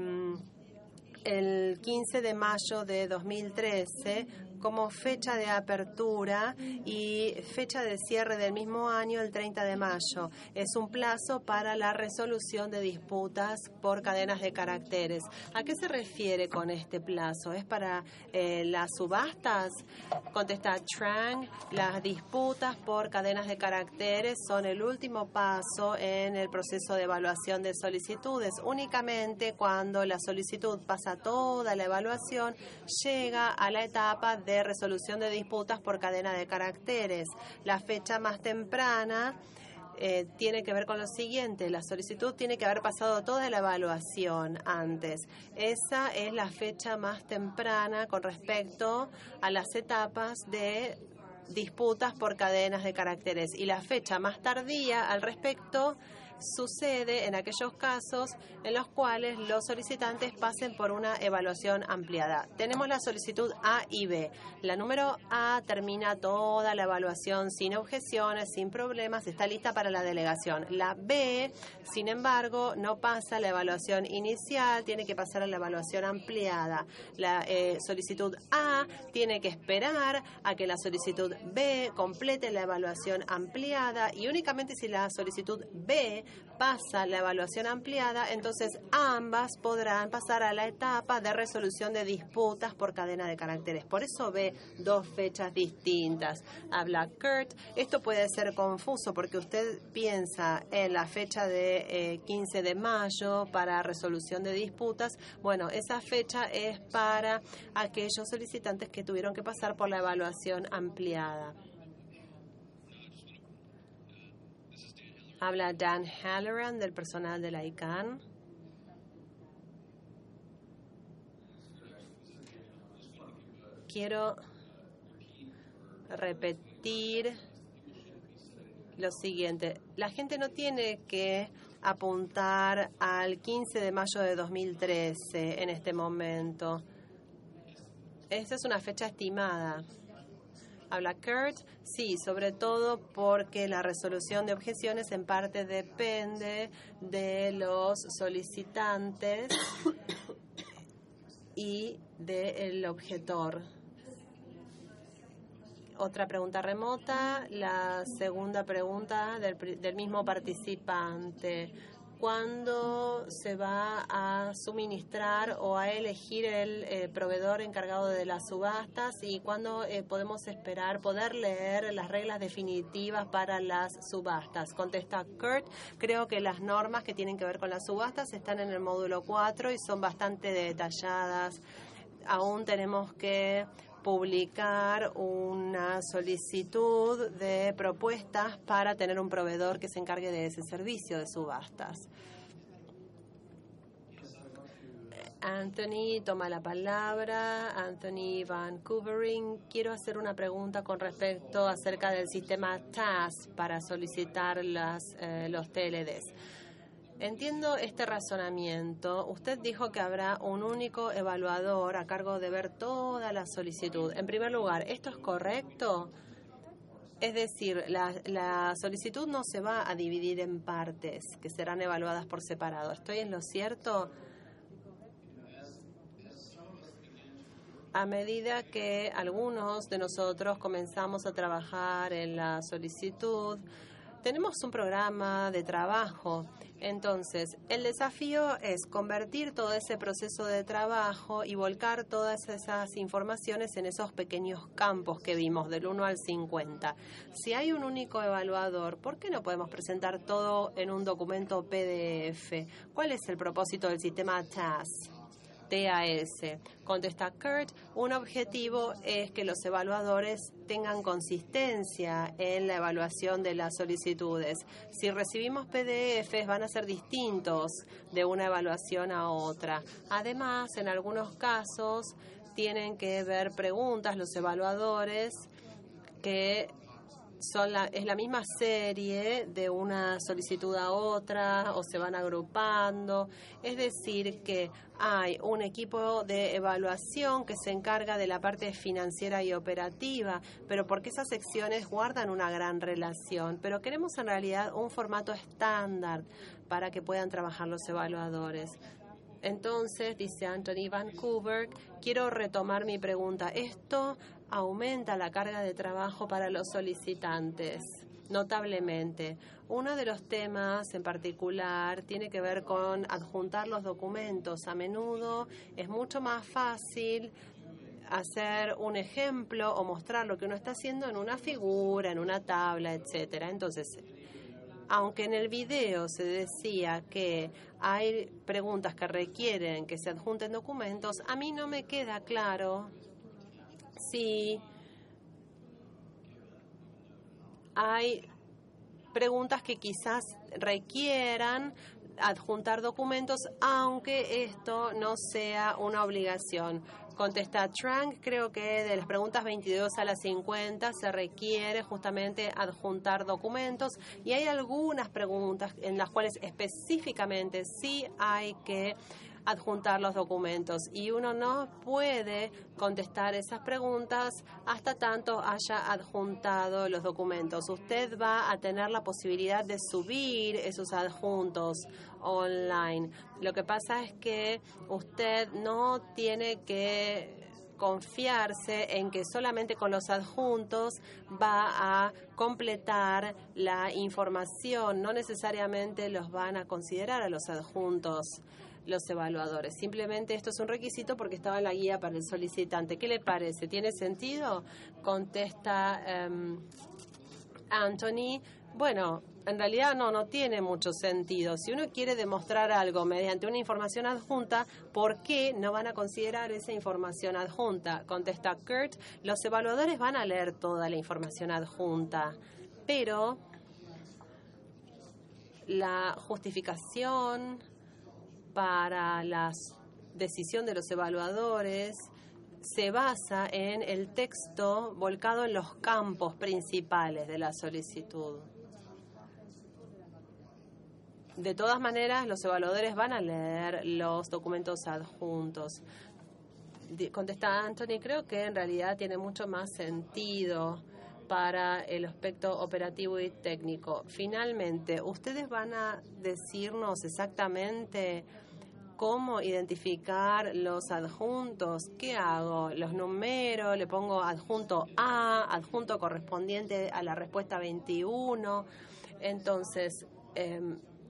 el quince de mayo de dos mil trece como fecha de apertura y fecha de cierre del mismo año, el treinta de mayo. Es un plazo para la resolución de disputas por cadenas de caracteres. ¿A qué se refiere con este plazo? ¿Es para eh, las subastas? Contesta Trang. Las disputas por cadenas de caracteres son el último paso en el proceso de evaluación de solicitudes. Únicamente cuando la solicitud pasa toda la evaluación, llega a la etapa de de resolución de disputas por cadena de caracteres. La fecha más temprana eh, tiene que ver con lo siguiente: la solicitud tiene que haber pasado toda la evaluación antes. Esa es la fecha más temprana con respecto a las etapas de disputas por cadenas de caracteres. Y la fecha más tardía al respecto sucede en aquellos casos en los cuales los solicitantes pasen por una evaluación ampliada. Tenemos la solicitud A y B. La número A termina toda la evaluación sin objeciones, sin problemas, está lista para la delegación. La B, sin embargo, no pasa la evaluación inicial, tiene que pasar a la evaluación ampliada. La eh, solicitud A tiene que esperar a que la solicitud B complete la evaluación ampliada, y únicamente si la solicitud B pasa la evaluación ampliada, entonces ambas podrán pasar a la etapa de resolución de disputas por cadena de caracteres. Por eso ve dos fechas distintas. Habla Kurt. Esto puede ser confuso porque usted piensa en la fecha de eh, quince de mayo para resolución de disputas. Bueno, esa fecha es para aquellos solicitantes que tuvieron que pasar por la evaluación ampliada. Habla Dan Halloran, del personal de la I C A N. Quiero repetir lo siguiente. La gente no tiene que apuntar al quince de mayo de dos mil trece en este momento. Esta es una fecha estimada. Habla Kurt. Sí, sobre todo porque la resolución de objeciones en parte depende de los solicitantes y del objetor. Otra pregunta remota, la segunda pregunta del, del mismo participante. ¿Cuándo se va a suministrar o a elegir el eh, proveedor encargado de las subastas y cuándo eh, podemos esperar poder leer las reglas definitivas para las subastas? Contesta Kurt. Creo que las normas que tienen que ver con las subastas están en el módulo cuatro y son bastante detalladas. Aún tenemos que publicar una solicitud de propuestas para tener un proveedor que se encargue de ese servicio de subastas. Anthony toma la palabra. Anthony Vancouvering. Quiero hacer una pregunta con respecto acerca del sistema T A S para solicitar las, eh, los T L Ds. Entiendo este razonamiento. Usted dijo que habrá un único evaluador a cargo de ver toda la solicitud. En primer lugar, ¿esto es correcto? Es decir, la, la solicitud no se va a dividir en partes que serán evaluadas por separado. ¿Estoy en lo cierto? A medida que algunos de nosotros comenzamos a trabajar en la solicitud, tenemos un programa de trabajo. Entonces, el desafío es convertir todo ese proceso de trabajo y volcar todas esas informaciones en esos pequeños campos que vimos, del uno al cincuenta. Si hay un único evaluador, ¿por qué no podemos presentar todo en un documento P D F? ¿Cuál es el propósito del sistema T A S? T A S. Contesta Kurt. Un objetivo es que los evaluadores tengan consistencia en la evaluación de las solicitudes. Si recibimos P D Fs van a ser distintos de una evaluación a otra. Además, en algunos casos tienen que ver preguntas los evaluadores que Son la, es la misma serie de una solicitud a otra o se van agrupando. Es decir, que hay un equipo de evaluación que se encarga de la parte financiera y operativa, pero porque esas secciones guardan una gran relación. Pero queremos en realidad un formato estándar para que puedan trabajar los evaluadores. Entonces, dice Anthony Vancouver, quiero retomar mi pregunta. ¿Esto aumenta la carga de trabajo para los solicitantes? Notablemente. Uno de los temas en particular tiene que ver con adjuntar los documentos. A menudo es mucho más fácil hacer un ejemplo o mostrar lo que uno está haciendo en una figura, en una tabla, etcétera. Entonces, aunque en el video se decía que hay preguntas que requieren que se adjunten documentos, a mí no me queda claro si hay preguntas que quizás requieran adjuntar documentos, aunque esto no sea una obligación. Contesta Trang, creo que de las preguntas veintidós a las cincuenta se requiere justamente adjuntar documentos y hay algunas preguntas en las cuales específicamente sí hay que adjuntar los documentos y uno no puede contestar esas preguntas hasta tanto haya adjuntado los documentos. Usted va a tener la posibilidad de subir esos adjuntos online. Lo que pasa es que usted no tiene que confiarse en que solamente con los adjuntos va a completar la información. No necesariamente los van a considerar a los adjuntos los evaluadores. Simplemente esto es un requisito porque estaba en la guía para el solicitante. ¿Qué le parece? ¿Tiene sentido? Contesta um, Anthony. Bueno, en realidad no, no tiene mucho sentido. Si uno quiere demostrar algo mediante una información adjunta, ¿por qué no van a considerar esa información adjunta? Contesta Kurt. Los evaluadores van a leer toda la información adjunta, pero la justificación para la decisión de los evaluadores se basa en el texto volcado en los campos principales de la solicitud. De todas maneras, los evaluadores van a leer los documentos adjuntos. Contesta Anthony, creo que en realidad tiene mucho más sentido para el aspecto operativo y técnico. Finalmente, ¿ustedes van a decirnos exactamente cómo identificar los adjuntos? ¿Qué hago? ¿Los numero? ¿Le pongo adjunto A, adjunto correspondiente a la respuesta veintiuno? Entonces, eh,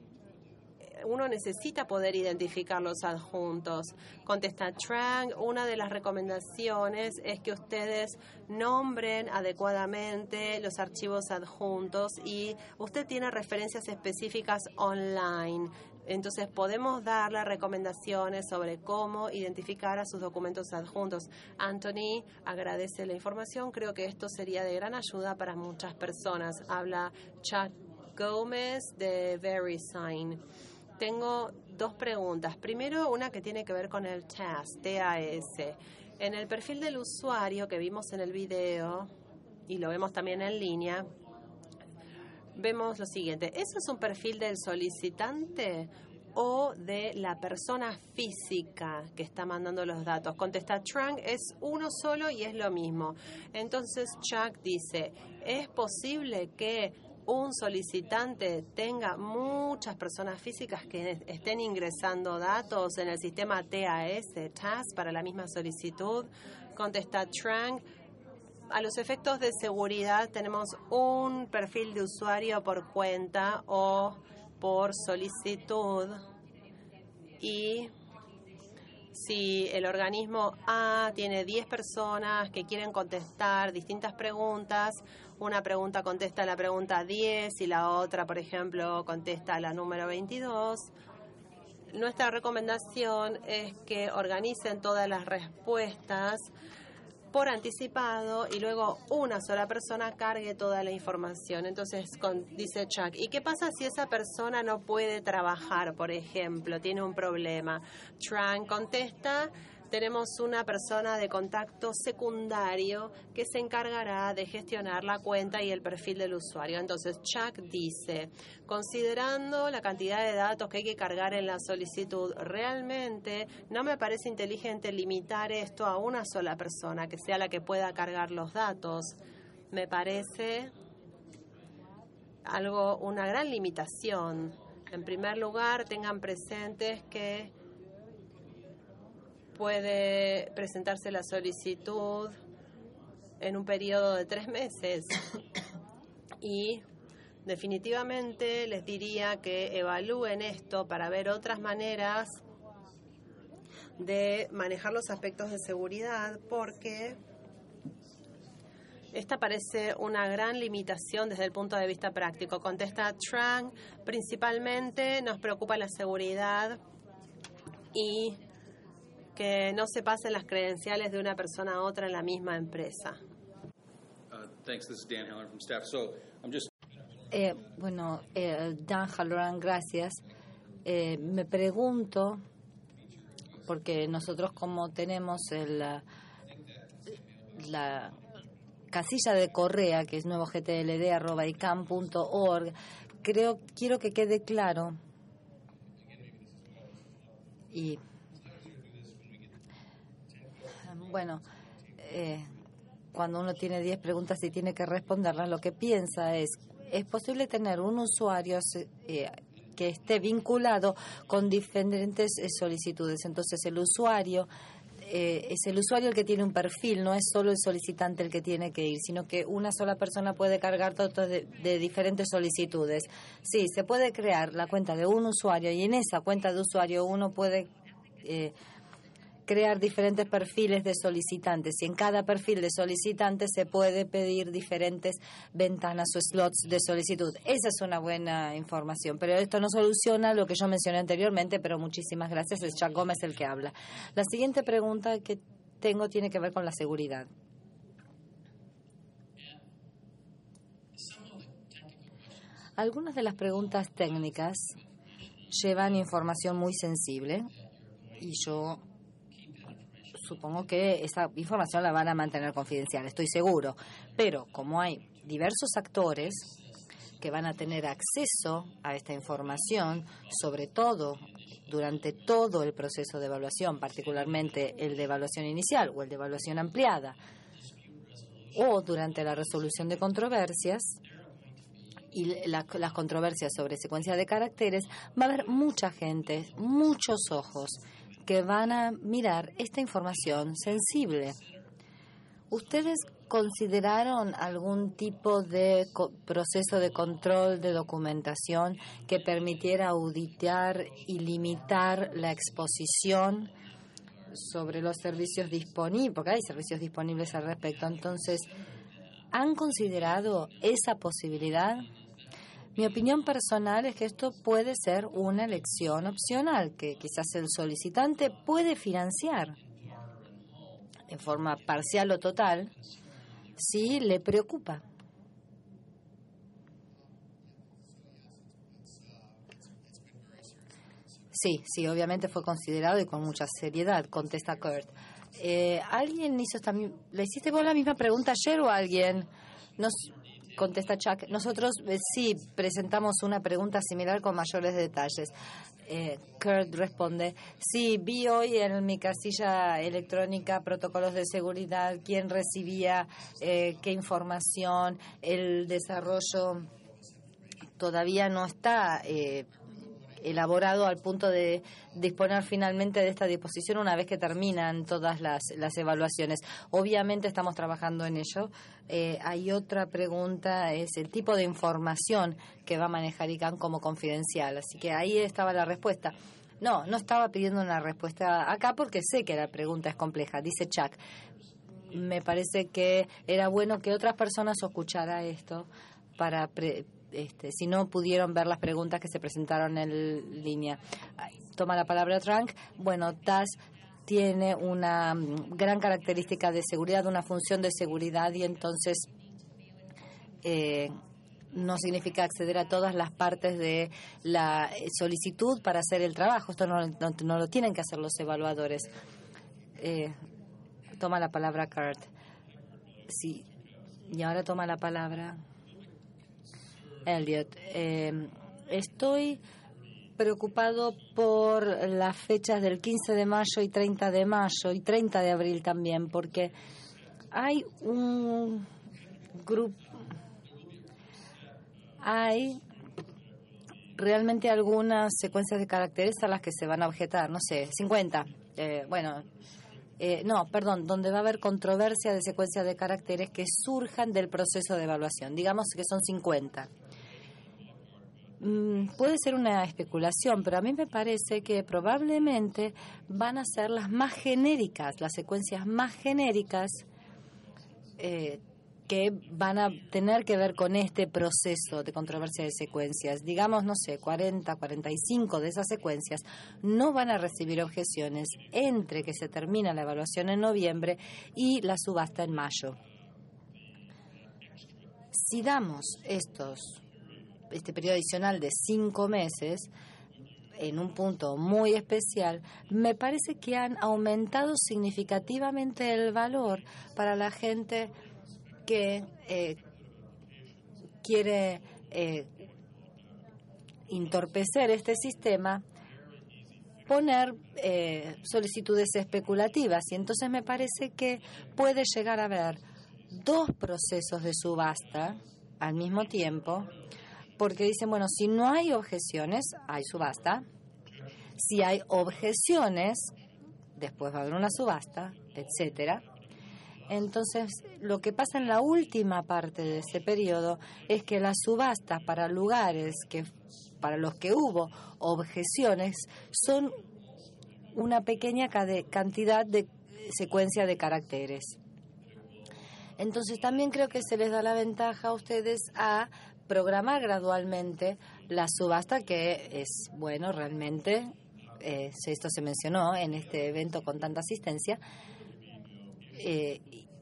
uno necesita poder identificar los adjuntos. Contesta Trang, una de las recomendaciones es que ustedes nombren adecuadamente los archivos adjuntos y usted tiene referencias específicas online. Entonces podemos darle recomendaciones sobre cómo identificar a sus documentos adjuntos. Anthony agradece la información. Creo que esto sería de gran ayuda para muchas personas. Habla Chuck Gómez de VeriSign. Tengo dos preguntas. Primero, una que tiene que ver con el T A S, T A S. En el perfil del usuario que vimos en el video, y lo vemos también en línea, vemos lo siguiente. ¿Eso es un perfil del solicitante o de la persona física que está mandando los datos? Contesta Trang, es uno solo y es lo mismo. Entonces Chuck dice, ¿es posible que un solicitante tenga muchas personas físicas que estén ingresando datos en el sistema T A S, T A S, para la misma solicitud? Contesta Trang, a los efectos de seguridad tenemos un perfil de usuario por cuenta o por solicitud, y si el organismo A tiene diez personas que quieren contestar distintas preguntas, una pregunta contesta la pregunta diez y la otra, por ejemplo, contesta la número veintidós. Nuestra recomendación es que organicen todas las respuestas por anticipado y luego una sola persona cargue toda la información. Entonces, con, dice Chuck, ¿y qué pasa si esa persona no puede trabajar, por ejemplo, tiene un problema? Trang contesta, tenemos una persona de contacto secundario que se encargará de gestionar la cuenta y el perfil del usuario. Entonces, Chuck dice, considerando la cantidad de datos que hay que cargar en la solicitud, realmente no me parece inteligente limitar esto a una sola persona, que sea la que pueda cargar los datos. Me parece algo, una gran limitación. En primer lugar, tengan presentes que puede presentarse la solicitud en un periodo de tres meses y definitivamente les diría que evalúen esto para ver otras maneras de manejar los aspectos de seguridad, porque esta parece una gran limitación desde el punto de vista práctico. Contesta Trang, principalmente nos preocupa la seguridad y que no se pasen las credenciales de una persona a otra en la misma empresa. Uh, thanks. This is Dan Halloran from staff. So I'm just. Eh, bueno, eh, Dan Halloran, gracias. Eh, me pregunto, porque nosotros como tenemos el, la casilla de correa, que es nuevo g t l d arroba i c a m punto org, creo, quiero que quede claro y bueno, eh, cuando uno tiene diez preguntas y tiene que responderlas, lo que piensa es, ¿es posible tener un usuario eh, que esté vinculado con diferentes eh, solicitudes? Entonces, el usuario eh, es el usuario el que tiene un perfil, no es solo el solicitante el que tiene que ir, sino que una sola persona puede cargar datos de, de diferentes solicitudes. Sí, se puede crear la cuenta de un usuario y en esa cuenta de usuario uno puede Eh, crear diferentes perfiles de solicitantes y en cada perfil de solicitante se puede pedir diferentes ventanas o slots de solicitud. Esa es una buena información, pero esto no soluciona lo que yo mencioné anteriormente, pero muchísimas gracias. Es Chuck Gómez el que habla. La siguiente pregunta que tengo tiene que ver con la seguridad. Algunas de las preguntas técnicas llevan información muy sensible y yo supongo que esa información la van a mantener confidencial, estoy seguro. Pero como hay diversos actores que van a tener acceso a esta información, sobre todo durante todo el proceso de evaluación, particularmente el de evaluación inicial o el de evaluación ampliada, o durante la resolución de controversias y la, las controversias sobre secuencia de caracteres, va a haber mucha gente, muchos ojos que van a mirar esta información sensible. ¿Ustedes consideraron algún tipo de proceso de control de documentación que permitiera auditar y limitar la exposición sobre los servicios disponibles? Porque hay servicios disponibles al respecto. Entonces, ¿han considerado esa posibilidad? Mi opinión personal es que esto puede ser una elección opcional que quizás el solicitante puede financiar en forma parcial o total si le preocupa. Sí, sí, obviamente fue considerado y con mucha seriedad, contesta Kurt. Eh, ¿Alguien hizo esta, le hiciste vos la misma pregunta ayer o alguien? Nos contesta Chuck. Nosotros eh, sí presentamos una pregunta similar con mayores detalles. Eh, Kurt responde, sí, vi hoy en mi casilla electrónica protocolos de seguridad, quién recibía eh, qué información, el desarrollo todavía no está eh, elaborado al punto de disponer finalmente de esta disposición una vez que terminan todas las, las evaluaciones. Obviamente estamos trabajando en ello. Eh, hay otra pregunta, es el tipo de información que va a manejar I C A N como confidencial. Así que ahí estaba la respuesta. No, no estaba pidiendo una respuesta acá porque sé que la pregunta es compleja, dice Chuck. Me parece que era bueno que otras personas escucharan esto para... Pre Este, si no pudieron ver las preguntas que se presentaron en línea. Toma la palabra Trank. Bueno, T A S tiene una gran característica de seguridad, una función de seguridad, y entonces eh, no significa acceder a todas las partes de la solicitud para hacer el trabajo. Esto no, no, no lo tienen que hacer los evaluadores. Eh, toma la palabra Kurt. Sí. Y ahora toma la palabra Elliot. Eh, estoy preocupado por las fechas del quince de mayo y treinta de mayo y treinta de abril también, porque hay un grupo, hay realmente algunas secuencias de caracteres a las que se van a objetar, no sé, cincuenta, eh, bueno, eh, no, perdón, donde va a haber controversia de secuencias de caracteres que surjan del proceso de evaluación, digamos que son cincuenta. Puede ser una especulación, pero a mí me parece que probablemente van a ser las más genéricas, las secuencias más genéricas eh, que van a tener que ver con este proceso de controversia de secuencias. Digamos, no sé, cuarenta, cuarenta y cinco de esas secuencias no van a recibir objeciones entre que se termina la evaluación en noviembre y la subasta en mayo. Si damos estos... este periodo adicional de cinco meses, en un punto muy especial, me parece que han aumentado significativamente el valor para la gente que eh, quiere eh, entorpecer este sistema, poner eh, solicitudes especulativas. Y entonces me parece que puede llegar a haber dos procesos de subasta al mismo tiempo, porque dicen, bueno, si no hay objeciones, hay subasta. Si hay objeciones, después va a haber una subasta, etcétera. Entonces, lo que pasa en la última parte de ese periodo es que las subastas para lugares que para los que hubo objeciones son una pequeña cantidad de secuencia de caracteres. Entonces, también creo que se les da la ventaja a ustedes a programar gradualmente la subasta, que es, bueno, realmente, eh, esto se mencionó en este evento con tanta asistencia, eh,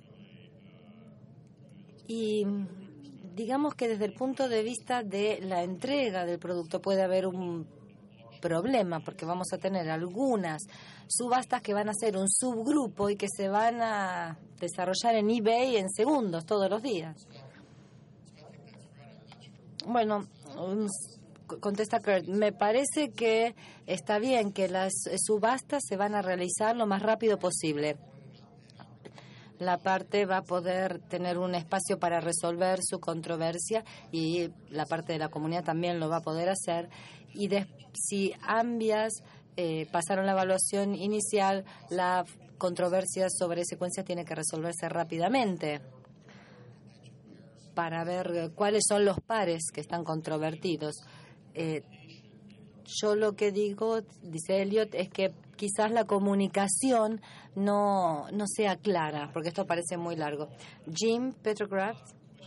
y digamos que desde el punto de vista de la entrega del producto puede haber un problema, porque vamos a tener algunas subastas que van a ser un subgrupo y que se van a desarrollar en eBay en segundos, todos los días. Bueno, um, contesta Kurt, me parece que está bien que las subastas se van a realizar lo más rápido posible. La parte va a poder tener un espacio para resolver su controversia y la parte de la comunidad también lo va a poder hacer. Y de, si ambas eh, pasaron la evaluación inicial, la controversia sobre secuencias tiene que resolverse rápidamente para ver cuáles son los pares que están controvertidos. Eh, yo lo que digo, dice Elliot, es que quizás la comunicación no, no sea clara, porque esto parece muy largo. Jim Petrograph,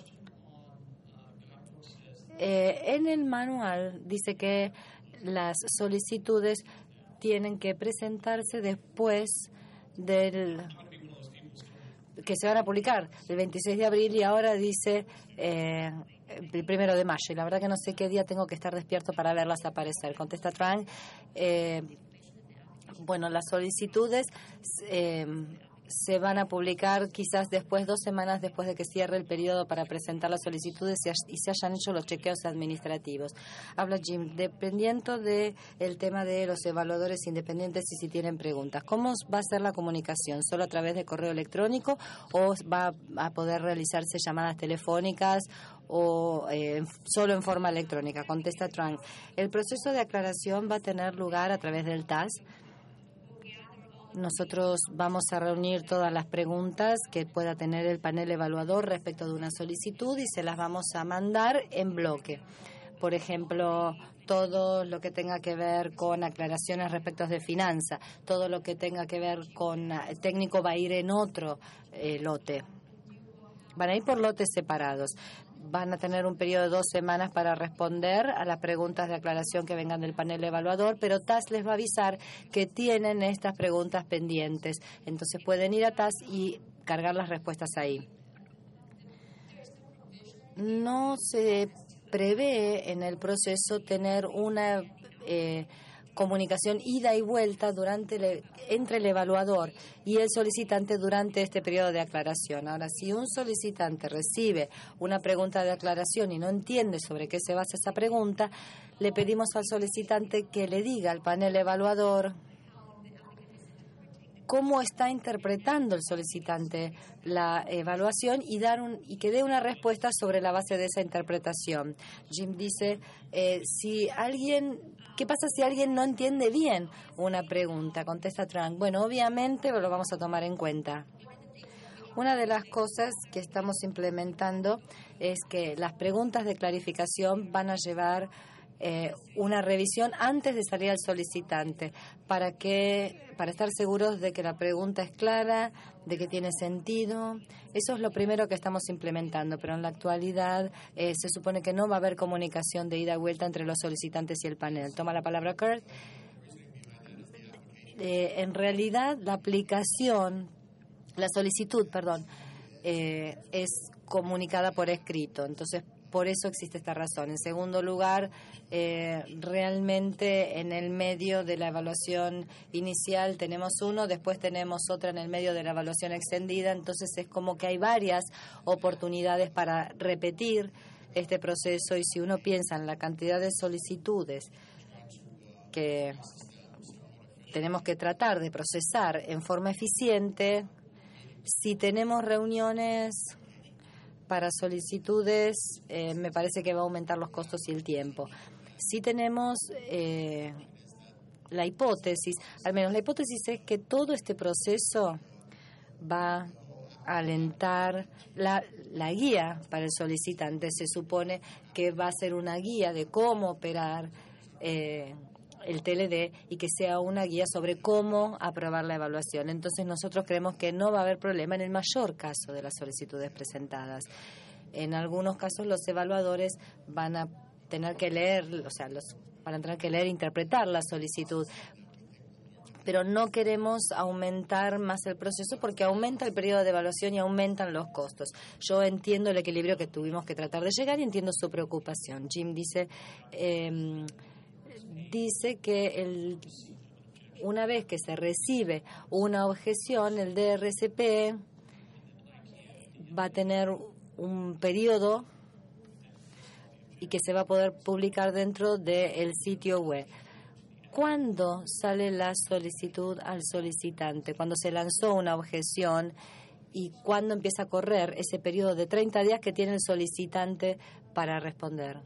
eh, en el manual dice que las solicitudes tienen que presentarse después del que se van a publicar, el veintiséis de abril, y ahora dice eh, el primero de mayo. Y la verdad que no sé qué día tengo que estar despierto para verlas aparecer. Contesta Trang. Eh, bueno, las solicitudes eh, se van a publicar quizás después, dos semanas después de que cierre el periodo para presentar las solicitudes y se hayan hecho los chequeos administrativos. Habla Jim, dependiendo del tema de los evaluadores independientes y si tienen preguntas. ¿Cómo va a ser la comunicación? ¿Solo a través de correo electrónico o va a poder realizarse llamadas telefónicas o eh, solo en forma electrónica? Contesta Trang. El proceso de aclaración va a tener lugar a través del T A S. Nosotros vamos a reunir todas las preguntas que pueda tener el panel evaluador respecto de una solicitud y se las vamos a mandar en bloque. Por ejemplo, todo lo que tenga que ver con aclaraciones respecto de finanzas, todo lo que tenga que ver con el técnico va a ir en otro eh, lote. Van a ir por lotes separados. Van a tener un periodo de dos semanas para responder a las preguntas de aclaración que vengan del panel evaluador, pero T A S les va a avisar que tienen estas preguntas pendientes. Entonces pueden ir a T A S y cargar las respuestas ahí. No se prevé en el proceso tener una eh, comunicación ida y vuelta durante el, entre el evaluador y el solicitante durante este periodo de aclaración. Ahora, si un solicitante recibe una pregunta de aclaración y no entiende sobre qué se basa esa pregunta, le pedimos al solicitante que le diga al panel evaluador cómo está interpretando el solicitante la evaluación y dar un, y que dé una respuesta sobre la base de esa interpretación. Jim dice, eh, si alguien, ¿qué pasa si alguien no entiende bien una pregunta? Contesta Trang. Bueno, obviamente lo vamos a tomar en cuenta. Una de las cosas que estamos implementando es que las preguntas de clarificación van a llevar Eh, una revisión antes de salir al solicitante para que para estar seguros de que la pregunta es clara, de que tiene sentido. Eso es lo primero que estamos implementando, pero en la actualidad eh, se supone que no va a haber comunicación de ida y vuelta entre los solicitantes y el panel. Toma la palabra Kurt. Eh, en realidad la aplicación, la solicitud, perdón, eh, es comunicada por escrito, entonces por eso existe esta razón. En segundo lugar, eh, realmente en el medio de la evaluación inicial tenemos uno, después tenemos otra en el medio de la evaluación extendida, entonces es como que hay varias oportunidades para repetir este proceso y si uno piensa en la cantidad de solicitudes que tenemos que tratar de procesar en forma eficiente, si tenemos reuniones para solicitudes, eh, me parece que va a aumentar los costos y el tiempo. Si tenemos eh, la hipótesis, al menos la hipótesis es que todo este proceso va a alentar la, la guía para el solicitante. Se supone que va a ser una guía de cómo operar eh, el T L D y que sea una guía sobre cómo aprobar la evaluación. Entonces nosotros creemos que no va a haber problema en el mayor caso de las solicitudes presentadas. En algunos casos los evaluadores van a tener que leer, o sea, los van a tener que leer e interpretar la solicitud. Pero no queremos aumentar más el proceso porque aumenta el periodo de evaluación y aumentan los costos. Yo entiendo el equilibrio que tuvimos que tratar de llegar y entiendo su preocupación. Jim dice... Eh, dice que el, una vez que se recibe una objeción, el D R C P va a tener un periodo y que se va a poder publicar dentro del sitio web. ¿Cuándo sale la solicitud al solicitante? Cuando se lanzó una objeción y cuándo empieza a correr ese periodo de treinta días que tiene el solicitante para responder.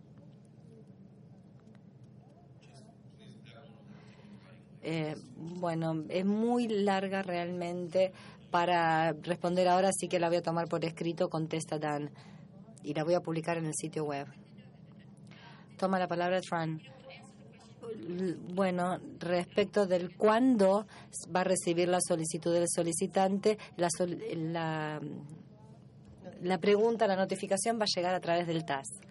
Eh, bueno, es muy larga realmente para responder ahora, así que la voy a tomar por escrito, contesta Dan, y la voy a publicar en el sitio web. Toma la palabra Tran. Bueno, respecto del cuándo va a recibir la solicitud del solicitante, la, sol, la, la pregunta, la notificación va a llegar a través del T A S.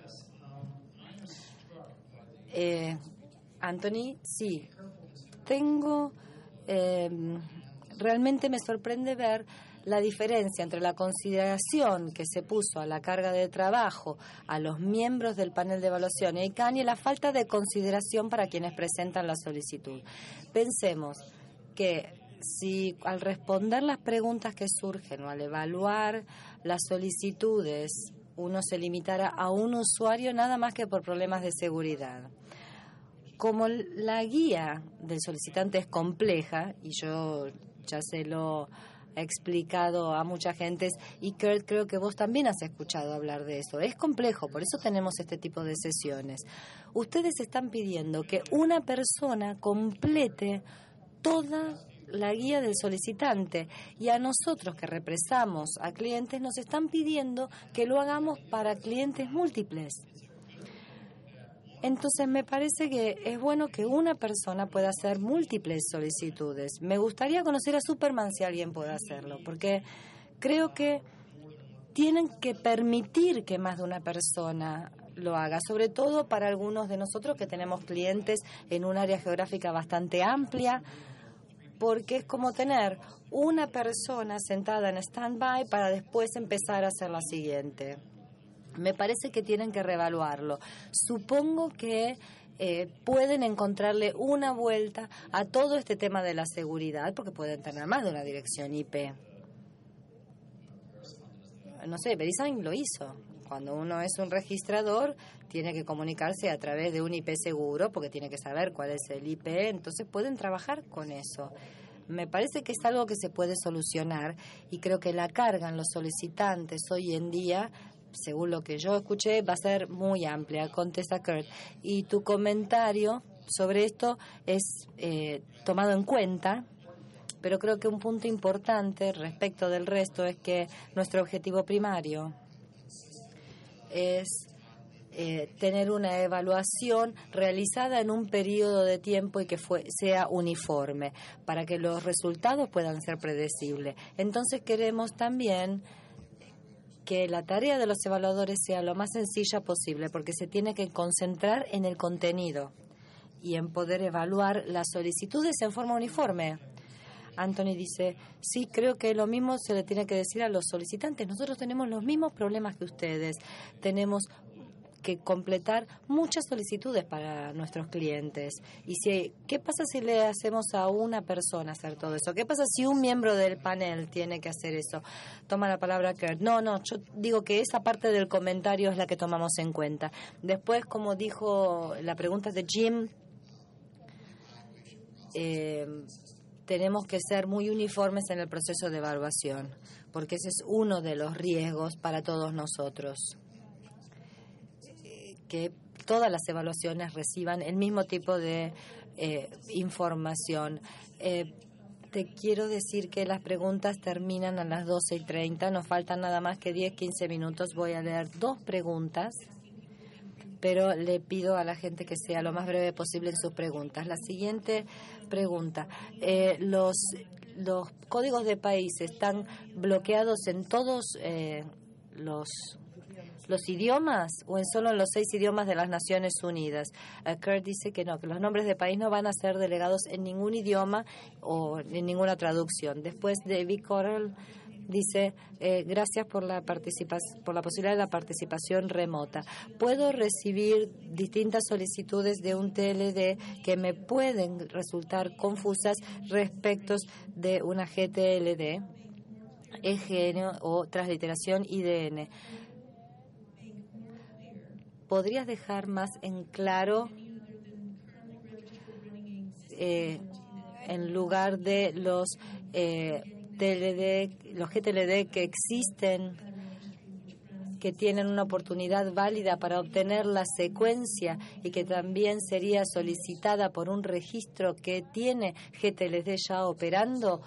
Eh, Anthony, sí. Tengo, eh, realmente me sorprende ver la diferencia entre la consideración que se puso a la carga de trabajo a los miembros del panel de evaluación E I C A N y la falta de consideración para quienes presentan la solicitud. Pensemos que si al responder las preguntas que surgen o al evaluar las solicitudes uno se limitara a un usuario nada más que por problemas de seguridad. Como la guía del solicitante es compleja, y yo ya se lo he explicado a mucha gente, y Kurt, creo que vos también has escuchado hablar de eso, es complejo, por eso tenemos este tipo de sesiones. Ustedes están pidiendo que una persona complete toda la guía del solicitante, y a nosotros que represamos a clientes nos están pidiendo que lo hagamos para clientes múltiples. Entonces, me parece que es bueno que una persona pueda hacer múltiples solicitudes. Me gustaría conocer a Superman si alguien puede hacerlo, porque creo que tienen que permitir que más de una persona lo haga, sobre todo para algunos de nosotros que tenemos clientes en un área geográfica bastante amplia, porque es como tener una persona sentada en stand-by para después empezar a hacer la siguiente. Me parece que tienen que reevaluarlo. Supongo que eh, pueden encontrarle una vuelta a todo este tema de la seguridad, porque pueden tener más de una dirección I P. No sé, VeriSign lo hizo. Cuando uno es un registrador, tiene que comunicarse a través de un I P seguro, porque tiene que saber cuál es el I P, entonces pueden trabajar con eso. Me parece que es algo que se puede solucionar, y creo que la carga en los solicitantes hoy en día, según lo que yo escuché, va a ser muy amplia. Contesta Kurt. Y tu comentario sobre esto es eh, tomado en cuenta, pero creo que un punto importante respecto del resto es que nuestro objetivo primario es eh, tener una evaluación realizada en un periodo de tiempo y que fue, sea uniforme, para que los resultados puedan ser predecibles. Entonces queremos también que la tarea de los evaluadores sea lo más sencilla posible, porque se tiene que concentrar en el contenido y en poder evaluar las solicitudes en forma uniforme. Anthony dice, sí, creo que lo mismo se le tiene que decir a los solicitantes. Nosotros tenemos los mismos problemas que ustedes. Tenemos que completar muchas solicitudes para nuestros clientes. Y si, ¿qué pasa si le hacemos a una persona hacer todo eso? ¿Qué pasa si un miembro del panel tiene que hacer eso? Toma la palabra Kurt. No, no, yo digo que esa parte del comentario es la que tomamos en cuenta. Después, como dijo la pregunta de Jim, eh, tenemos que ser muy uniformes en el proceso de evaluación, porque ese es uno de los riesgos para todos nosotros, que todas las evaluaciones reciban el mismo tipo de eh, información. Eh, te quiero decir que las preguntas terminan a las doce y treinta, nos faltan nada más que diez, quince minutos. Voy a leer dos preguntas, pero le pido a la gente que sea lo más breve posible en sus preguntas. La siguiente pregunta, eh, los, los códigos de país están bloqueados en todos eh, los... los idiomas o en solo en los seis idiomas de las Naciones Unidas. Uh, Kurt dice que no, que los nombres de país no van a ser delegados en ningún idioma o en ninguna traducción. Después, David Corral dice, eh, gracias por la participación, por la posibilidad de la participación remota. Puedo recibir distintas solicitudes de un T L D que me pueden resultar confusas respecto de una G T L D, E G N o transliteración I D N. ¿podrías dejar más en claro, eh, en lugar de los eh, T L D, los G T L D que existen, que tienen una oportunidad válida para obtener la secuencia y que también sería solicitada por un registro que tiene G T L D ya operando?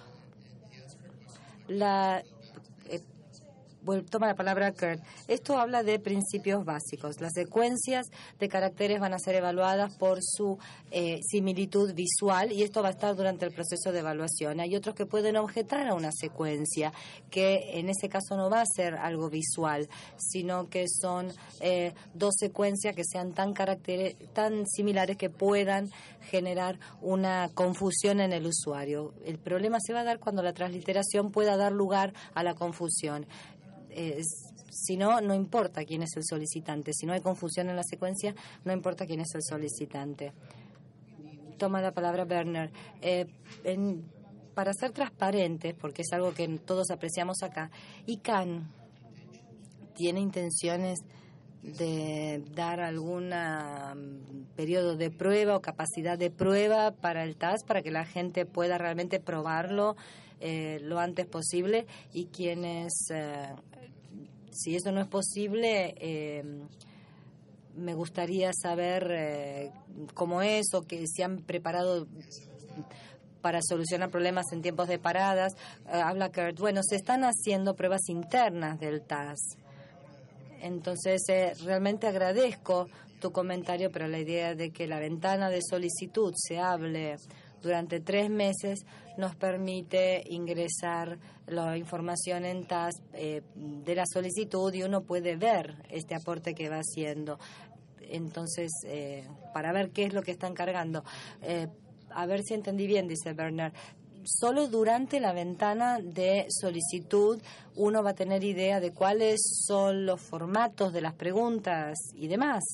La eh, Bueno, toma la palabra Kurt. Esto habla de principios básicos. Las secuencias de caracteres van a ser evaluadas por su eh, similitud visual y esto va a estar durante el proceso de evaluación. Hay otros que pueden objetar a una secuencia, que en ese caso no va a ser algo visual, sino que son eh, dos secuencias que sean tan, caracteres, tan similares que puedan generar una confusión en el usuario. El problema se va a dar cuando la transliteración pueda dar lugar a la confusión. Eh, si no, no importa quién es el solicitante. Si no hay confusión en la secuencia, no importa quién es el solicitante. Toma la palabra Werner. Eh, en, para ser transparentes, porque es algo que todos apreciamos acá, I C A N tiene intenciones de dar algún periodo de prueba o capacidad de prueba para el T A S, para que la gente pueda realmente probarlo eh, lo antes posible, y quienes... Eh, Si eso no es posible, eh, me gustaría saber eh, cómo es, o que se han preparado para solucionar problemas en tiempos de paradas. Eh, habla Kurt. Bueno, se están haciendo pruebas internas del T A S. Entonces, eh, realmente agradezco tu comentario, pero la idea de que la ventana de solicitud se hable durante tres meses nos permite ingresar la información en T A S eh, de la solicitud, y uno puede ver este aporte que va haciendo. Entonces, eh, para ver qué es lo que están cargando. Eh, a ver si entendí bien, dice Bernard. Solo durante la ventana de solicitud uno va a tener idea de cuáles son los formatos de las preguntas y demás.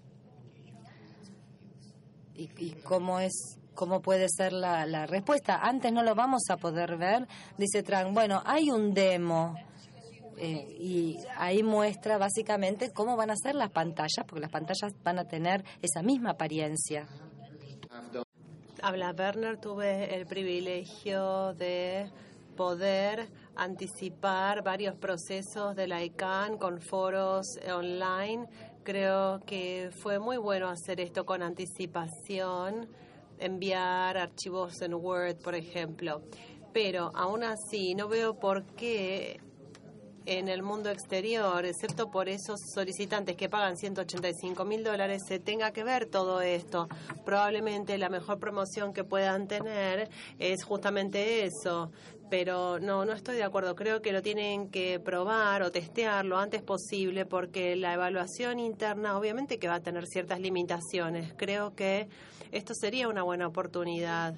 Y, y cómo es... ¿Cómo puede ser la, la respuesta? Antes no lo vamos a poder ver. Dice Tran, bueno, hay un demo eh, y ahí muestra básicamente cómo van a ser las pantallas, porque las pantallas van a tener esa misma apariencia. Habla Werner, tuve el privilegio de poder anticipar varios procesos de la I C A N con foros online. Creo que fue muy bueno hacer esto con anticipación, enviar archivos en Word, por ejemplo. Pero aún así no veo por qué en el mundo exterior, excepto por esos solicitantes que pagan ciento ochenta y cinco mil dólares, se tenga que ver todo esto. Probablemente la mejor promoción que puedan tener es justamente eso. Pero no, no estoy de acuerdo. Creo que lo tienen que probar o testear lo antes posible, porque la evaluación interna obviamente que va a tener ciertas limitaciones. Creo que esto sería una buena oportunidad.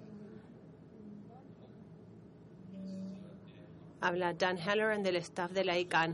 Habla Dan Halloran del staff de la I C A N.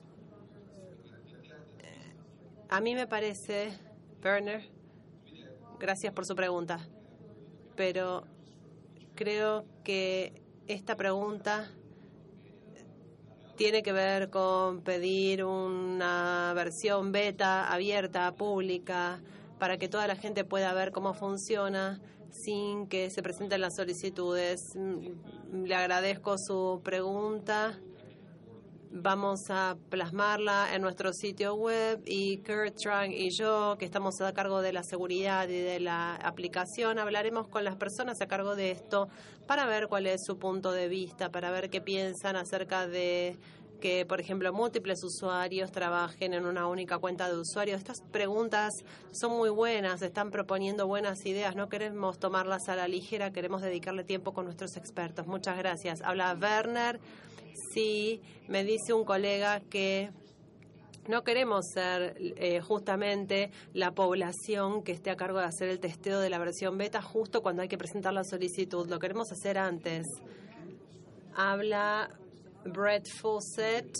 A mí me parece, Werner, gracias por su pregunta, pero creo que esta pregunta tiene que ver con pedir una versión beta abierta, pública, para que toda la gente pueda ver cómo funciona sin que se presenten las solicitudes. Le agradezco su pregunta. Vamos a plasmarla en nuestro sitio web, y Kurt Trang y yo, que estamos a cargo de la seguridad y de la aplicación, hablaremos con las personas a cargo de esto para ver cuál es su punto de vista, para ver qué piensan acerca de que, por ejemplo, múltiples usuarios trabajen en una única cuenta de usuario. Estas preguntas son muy buenas, están proponiendo buenas ideas, no queremos tomarlas a la ligera, queremos dedicarle tiempo con nuestros expertos. Muchas gracias. Habla Werner. Sí, me dice un colega que no queremos ser eh, justamente la población que esté a cargo de hacer el testeo de la versión beta justo cuando hay que presentar la solicitud. Lo queremos hacer antes. Habla Brett Fawcett.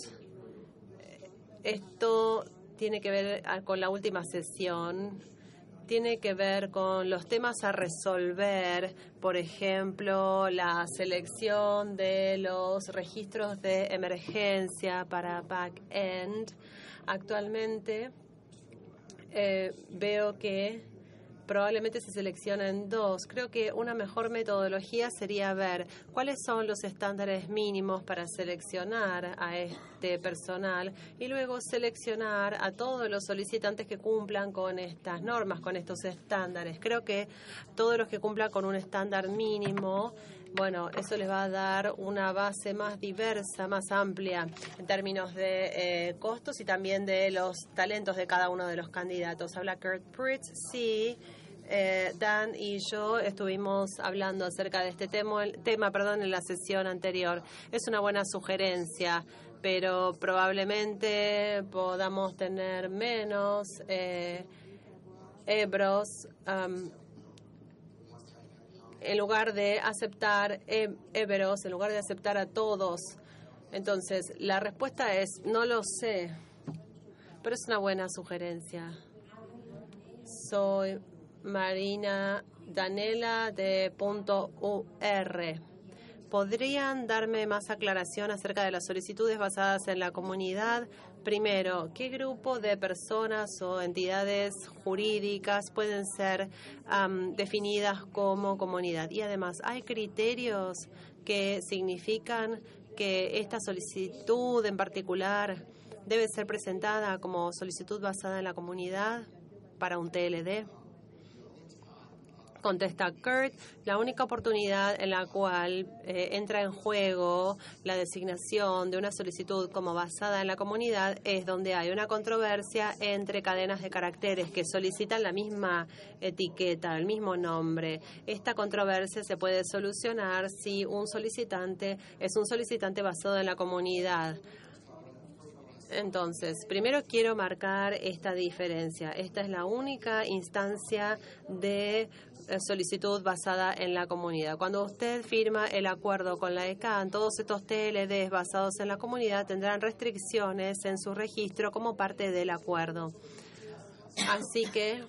Esto tiene que ver con la última sesión. Tiene que ver con los temas a resolver, por ejemplo, la selección de los registros de emergencia para back-end. Actualmente eh, veo que probablemente se seleccionen dos. Creo que una mejor metodología sería ver cuáles son los estándares mínimos para seleccionar a este personal y luego seleccionar a todos los solicitantes que cumplan con estas normas, con estos estándares. Creo que todos los que cumplan con un estándar mínimo, bueno, eso les va a dar una base más diversa, más amplia en términos de eh, costos y también de los talentos de cada uno de los candidatos. Habla Kurt Pritz, sí. Eh, Dan y yo estuvimos hablando acerca de este tema, tema perdón, en la sesión anterior. Es una buena sugerencia, pero probablemente podamos tener menos eh, ebros um, en lugar de aceptar e- Everos, en lugar de aceptar a todos. Entonces, la respuesta es, no lo sé, pero es una buena sugerencia. Soy Marina Danela de punto U R. ¿Podrían darme más aclaración acerca de las solicitudes basadas en la comunidad? Primero, ¿qué grupo de personas o entidades jurídicas pueden ser um, definidas como comunidad? Y además, ¿hay criterios que significan que esta solicitud en particular debe ser presentada como solicitud basada en la comunidad para un T L D? Contesta Kurt, la única oportunidad en la cual eh, entra en juego la designación de una solicitud como basada en la comunidad es donde hay una controversia entre cadenas de caracteres que solicitan la misma etiqueta, el mismo nombre. Esta controversia se puede solucionar si un solicitante es un solicitante basado en la comunidad. Entonces, primero quiero marcar esta diferencia. Esta es la única instancia de solicitud basada en la comunidad. Cuando usted firma el acuerdo con la E C A N, todos estos T L Ds basados en la comunidad tendrán restricciones en su registro como parte del acuerdo. Así que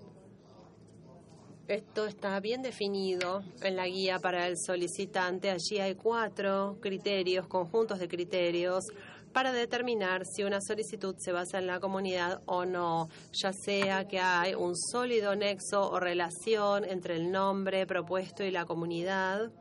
esto está bien definido en la guía para el solicitante. Allí hay cuatro criterios, conjuntos de criterios, para determinar si una solicitud se basa en la comunidad o no, ya sea que hay un sólido nexo o relación entre el nombre propuesto y la comunidad.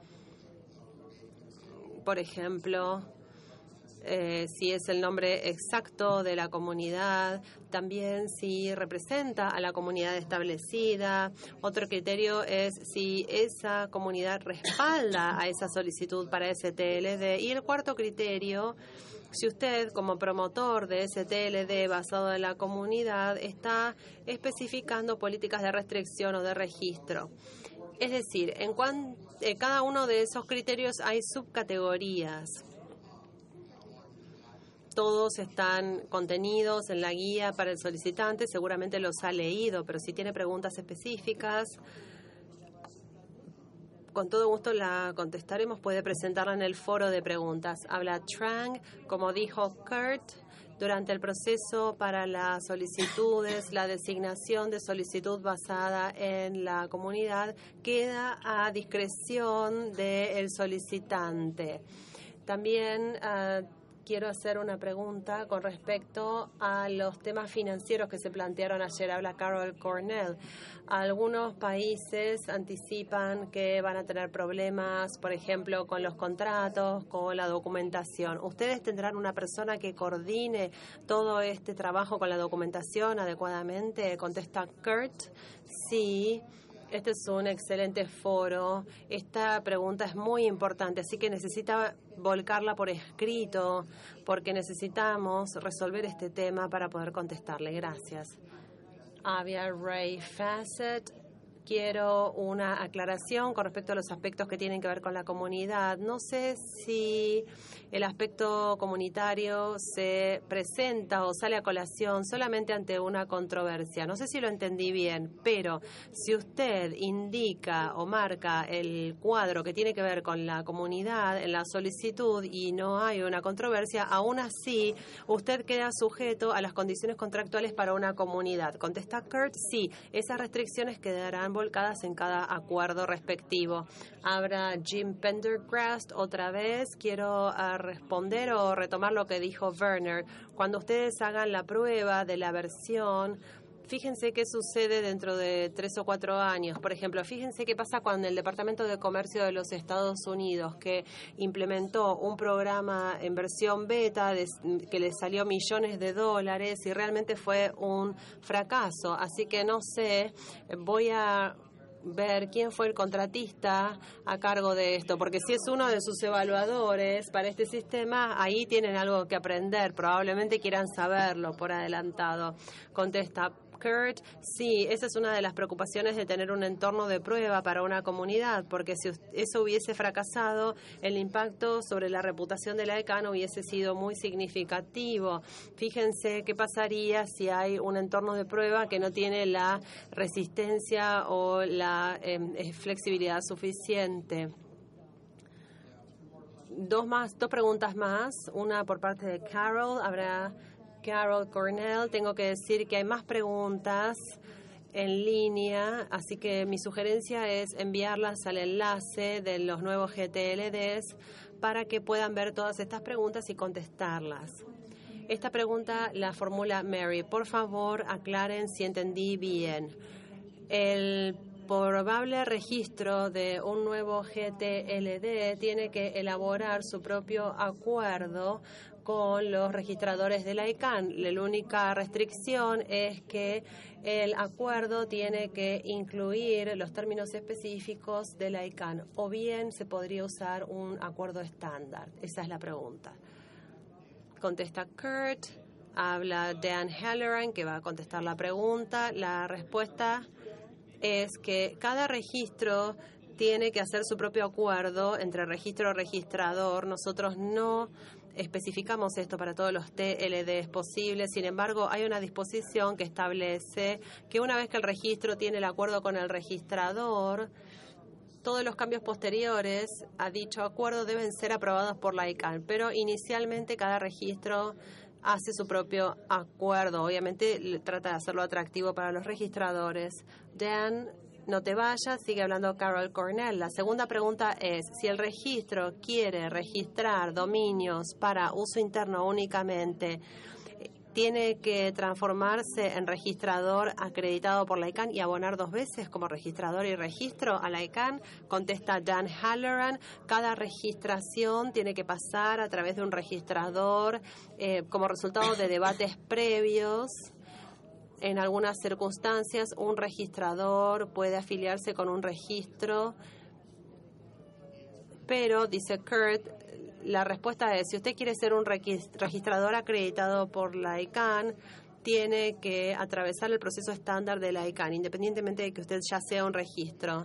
Por ejemplo, eh, si es el nombre exacto de la comunidad, también si representa a la comunidad establecida. Otro criterio es si esa comunidad respalda a esa solicitud para ese T L D. Y el cuarto criterio, si usted, como promotor de ese T L D basado en la comunidad, está especificando políticas de restricción o de registro. Es decir, en cuan, eh, cada uno de esos criterios hay subcategorías. Todos están contenidos en la guía para el solicitante, seguramente los ha leído, pero si tiene preguntas específicas, con todo gusto la contestaremos. Puede presentarla en el foro de preguntas. Habla Trang, como dijo Kurt, durante el proceso para las solicitudes, la designación de solicitud basada en la comunidad queda a discreción del solicitante. También uh, quiero hacer una pregunta con respecto a los temas financieros que se plantearon ayer. Habla Carol Cornell. Algunos países anticipan que van a tener problemas, por ejemplo, con los contratos, con la documentación. ¿Ustedes tendrán una persona que coordine todo este trabajo con la documentación adecuadamente? Contesta Kurt. Sí. Este es un excelente foro. Esta pregunta es muy importante, así que necesita volcarla por escrito, porque necesitamos resolver este tema para poder contestarle. Gracias. Avia Ray Fassett. Quiero una aclaración con respecto a los aspectos que tienen que ver con la comunidad. No sé si el aspecto comunitario se presenta o sale a colación solamente ante una controversia. No sé si lo entendí bien, pero si usted indica o marca el cuadro que tiene que ver con la comunidad en la solicitud y no hay una controversia, aún así usted queda sujeto a las condiciones contractuales para una comunidad. Contesta Kurt, sí, esas restricciones quedarán volcadas en cada acuerdo respectivo. Habrá Jim Pendergrast otra vez. Quiero uh, responder o retomar lo que dijo Werner. Cuando ustedes hagan la prueba de la versión fíjense qué sucede dentro de tres o cuatro años. Por ejemplo, fíjense qué pasa cuando el Departamento de Comercio de los Estados Unidos, que implementó un programa en versión beta de, que le salió millones de dólares y realmente fue un fracaso. Así que no sé, voy a ver quién fue el contratista a cargo de esto, porque si es uno de sus evaluadores para este sistema, ahí tienen algo que aprender, probablemente quieran saberlo por adelantado. Contesta Kurt, sí, esa es una de las preocupaciones de tener un entorno de prueba para una comunidad, porque si eso hubiese fracasado, el impacto sobre la reputación de la ICANN hubiese sido muy significativo. Fíjense qué pasaría si hay un entorno de prueba que no tiene la resistencia o la eh, flexibilidad suficiente. Dos más, dos preguntas más, una por parte de Carol, habrá Carol Cornell. Tengo que decir que hay más preguntas en línea, así que mi sugerencia es enviarlas al enlace de los nuevos G T L Ds para que puedan ver todas estas preguntas y contestarlas. Esta pregunta la formula Mary. Por favor, aclaren si entendí bien. El probable registro de un nuevo G T L D tiene que elaborar su propio acuerdo con los registradores de la ICANN. La única restricción es que el acuerdo tiene que incluir los términos específicos de la ICANN, o bien se podría usar un acuerdo estándar. Esa es la pregunta. Contesta Kurt, habla Dan Halloran, que va a contestar la pregunta. La respuesta es que cada registro tiene que hacer su propio acuerdo entre registro y registrador. Nosotros no especificamos esto para todos los T L Ds posibles. Sin embargo, hay una disposición que establece que una vez que el registro tiene el acuerdo con el registrador, todos los cambios posteriores a dicho acuerdo deben ser aprobados por la ICANN, pero inicialmente cada registro hace su propio acuerdo. Obviamente trata de hacerlo atractivo para los registradores. Dan, no te vayas, sigue hablando Carol Cornell. La segunda pregunta es, si el registro quiere registrar dominios para uso interno únicamente, ¿tiene que transformarse en registrador acreditado por la ICANN y abonar dos veces como registrador y registro a la ICANN? Contesta Dan Halloran, cada registración tiene que pasar a través de un registrador eh, como resultado de debates previos. En algunas circunstancias, un registrador puede afiliarse con un registro, pero, dice Kurt, la respuesta es, si usted quiere ser un registrador acreditado por la ICANN, tiene que atravesar el proceso estándar de la ICANN, independientemente de que usted ya sea un registro.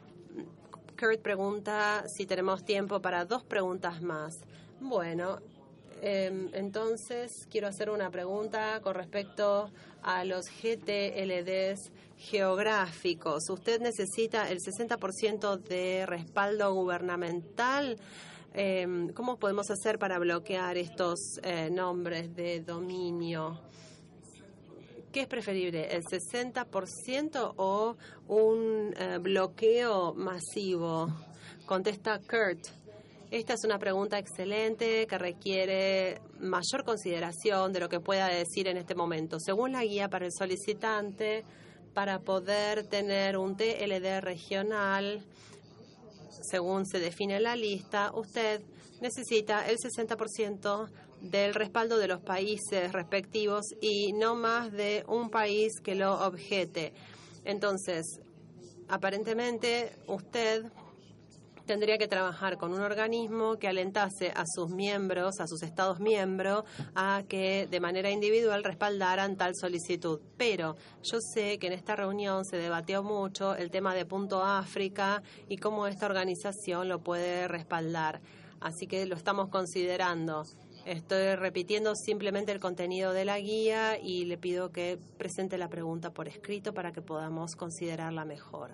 Kurt pregunta si tenemos tiempo para dos preguntas más. Bueno, eh, entonces quiero hacer una pregunta con respecto a los G T L Ds geográficos. ¿Usted necesita el sesenta por ciento de respaldo gubernamental? Eh, ¿Cómo podemos hacer para bloquear estos eh, nombres de dominio? ¿Qué es preferible, el sesenta por ciento o un eh, bloqueo masivo? Contesta Kurt. Esta es una pregunta excelente que requiere mayor consideración de lo que pueda decir en este momento. Según la guía para el solicitante, para poder tener un T L D regional, según se define la lista, usted necesita el sesenta por ciento del respaldo de los países respectivos y no más de un país que lo objete. Entonces, aparentemente, usted tendría que trabajar con un organismo que alentase a sus miembros, a sus estados miembros, a que de manera individual respaldaran tal solicitud. Pero yo sé que en esta reunión se debatió mucho el tema de Punto África y cómo esta organización lo puede respaldar. Así que lo estamos considerando. Estoy repitiendo simplemente el contenido de la guía y le pido que presente la pregunta por escrito para que podamos considerarla mejor.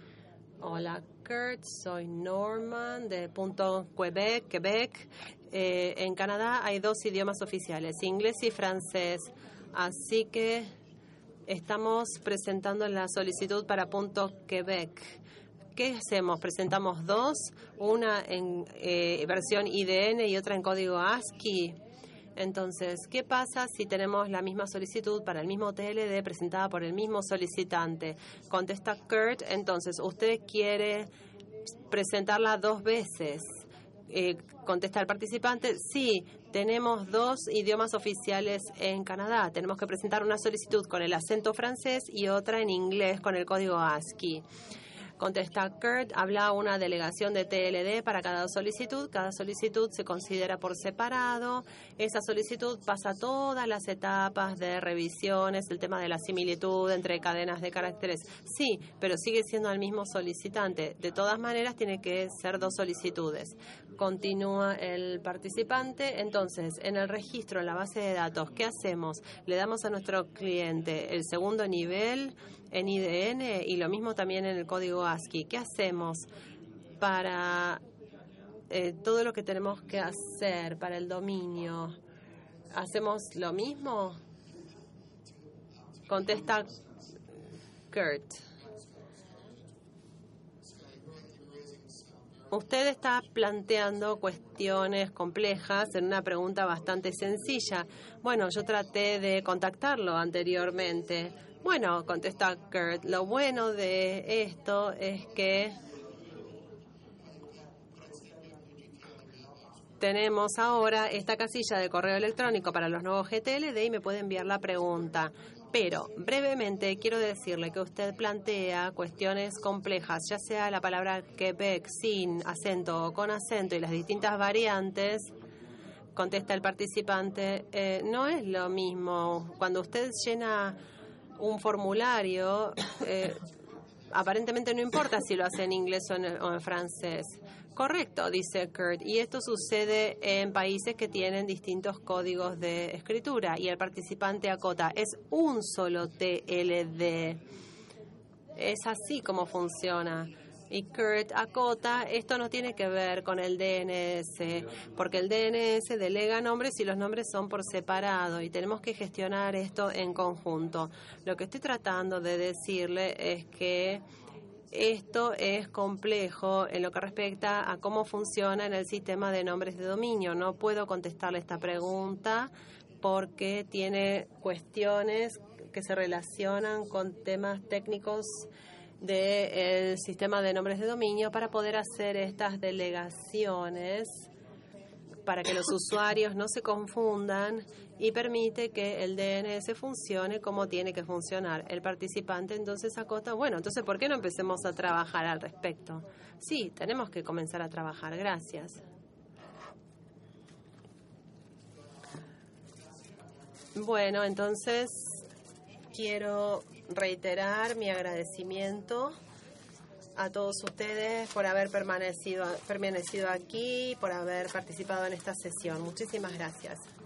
Hola, Kurt. Soy Norman de Punto Quebec. Quebec. Eh, en Canadá hay dos idiomas oficiales, inglés y francés. Así que estamos presentando la solicitud para Punto Quebec. ¿Qué hacemos? Presentamos dos, una en eh, versión I D N y otra en código ASCII. Entonces, ¿qué pasa si tenemos la misma solicitud para el mismo T L D presentada por el mismo solicitante? Contesta Kurt, entonces, ¿usted quiere presentarla dos veces? Eh, contesta el participante, sí, tenemos dos idiomas oficiales en Canadá. Tenemos que presentar una solicitud con el acento francés y otra en inglés con el código ASCII. Contesta Kurt, habla una delegación de T L D para cada solicitud. Cada solicitud se considera por separado. Esa solicitud pasa todas las etapas de revisiones, el tema de la similitud entre cadenas de caracteres. Sí, pero sigue siendo el mismo solicitante. De todas maneras, tiene que ser dos solicitudes. Continúa el participante. Entonces, en el registro, en la base de datos, ¿qué hacemos? Le damos a nuestro cliente el segundo nivel en I D N y lo mismo también en el código ASCII. ¿Qué hacemos para eh, todo lo que tenemos que hacer para el dominio? ¿Hacemos lo mismo? Contesta Kurt. Usted está planteando cuestiones complejas en una pregunta bastante sencilla. Bueno, yo traté de contactarlo anteriormente. Bueno, contesta Kurt, lo bueno de esto es que tenemos ahora esta casilla de correo electrónico para los nuevos G T L D y me puede enviar la pregunta. Pero, brevemente, quiero decirle que usted plantea cuestiones complejas, ya sea la palabra Quebec sin acento o con acento y las distintas variantes. Contesta el participante, eh, no es lo mismo. Cuando usted llena un formulario, eh, aparentemente no importa si lo hace en inglés o en, o en francés. Correcto, dice Kurt, y esto sucede en países que tienen distintos códigos de escritura y el participante acota, es un solo T L D. Es así como funciona. Y Kurt acota, esto no tiene que ver con el D N S, porque el D N S delega nombres y los nombres son por separado y tenemos que gestionar esto en conjunto. Lo que estoy tratando de decirle es que esto es complejo en lo que respecta a cómo funciona en el sistema de nombres de dominio. No puedo contestarle esta pregunta porque tiene cuestiones que se relacionan con temas técnicos del sistema de nombres de dominio para poder hacer estas delegaciones para que los usuarios no se confundan y permite que el D N S funcione como tiene que funcionar. El participante entonces acota, bueno, entonces ¿por qué no empecemos a trabajar al respecto? Sí, tenemos que comenzar a trabajar. Gracias. Bueno, entonces quiero reiterar mi agradecimiento a todos ustedes por haber permanecido, permanecido aquí, por haber participado en esta sesión. Muchísimas gracias.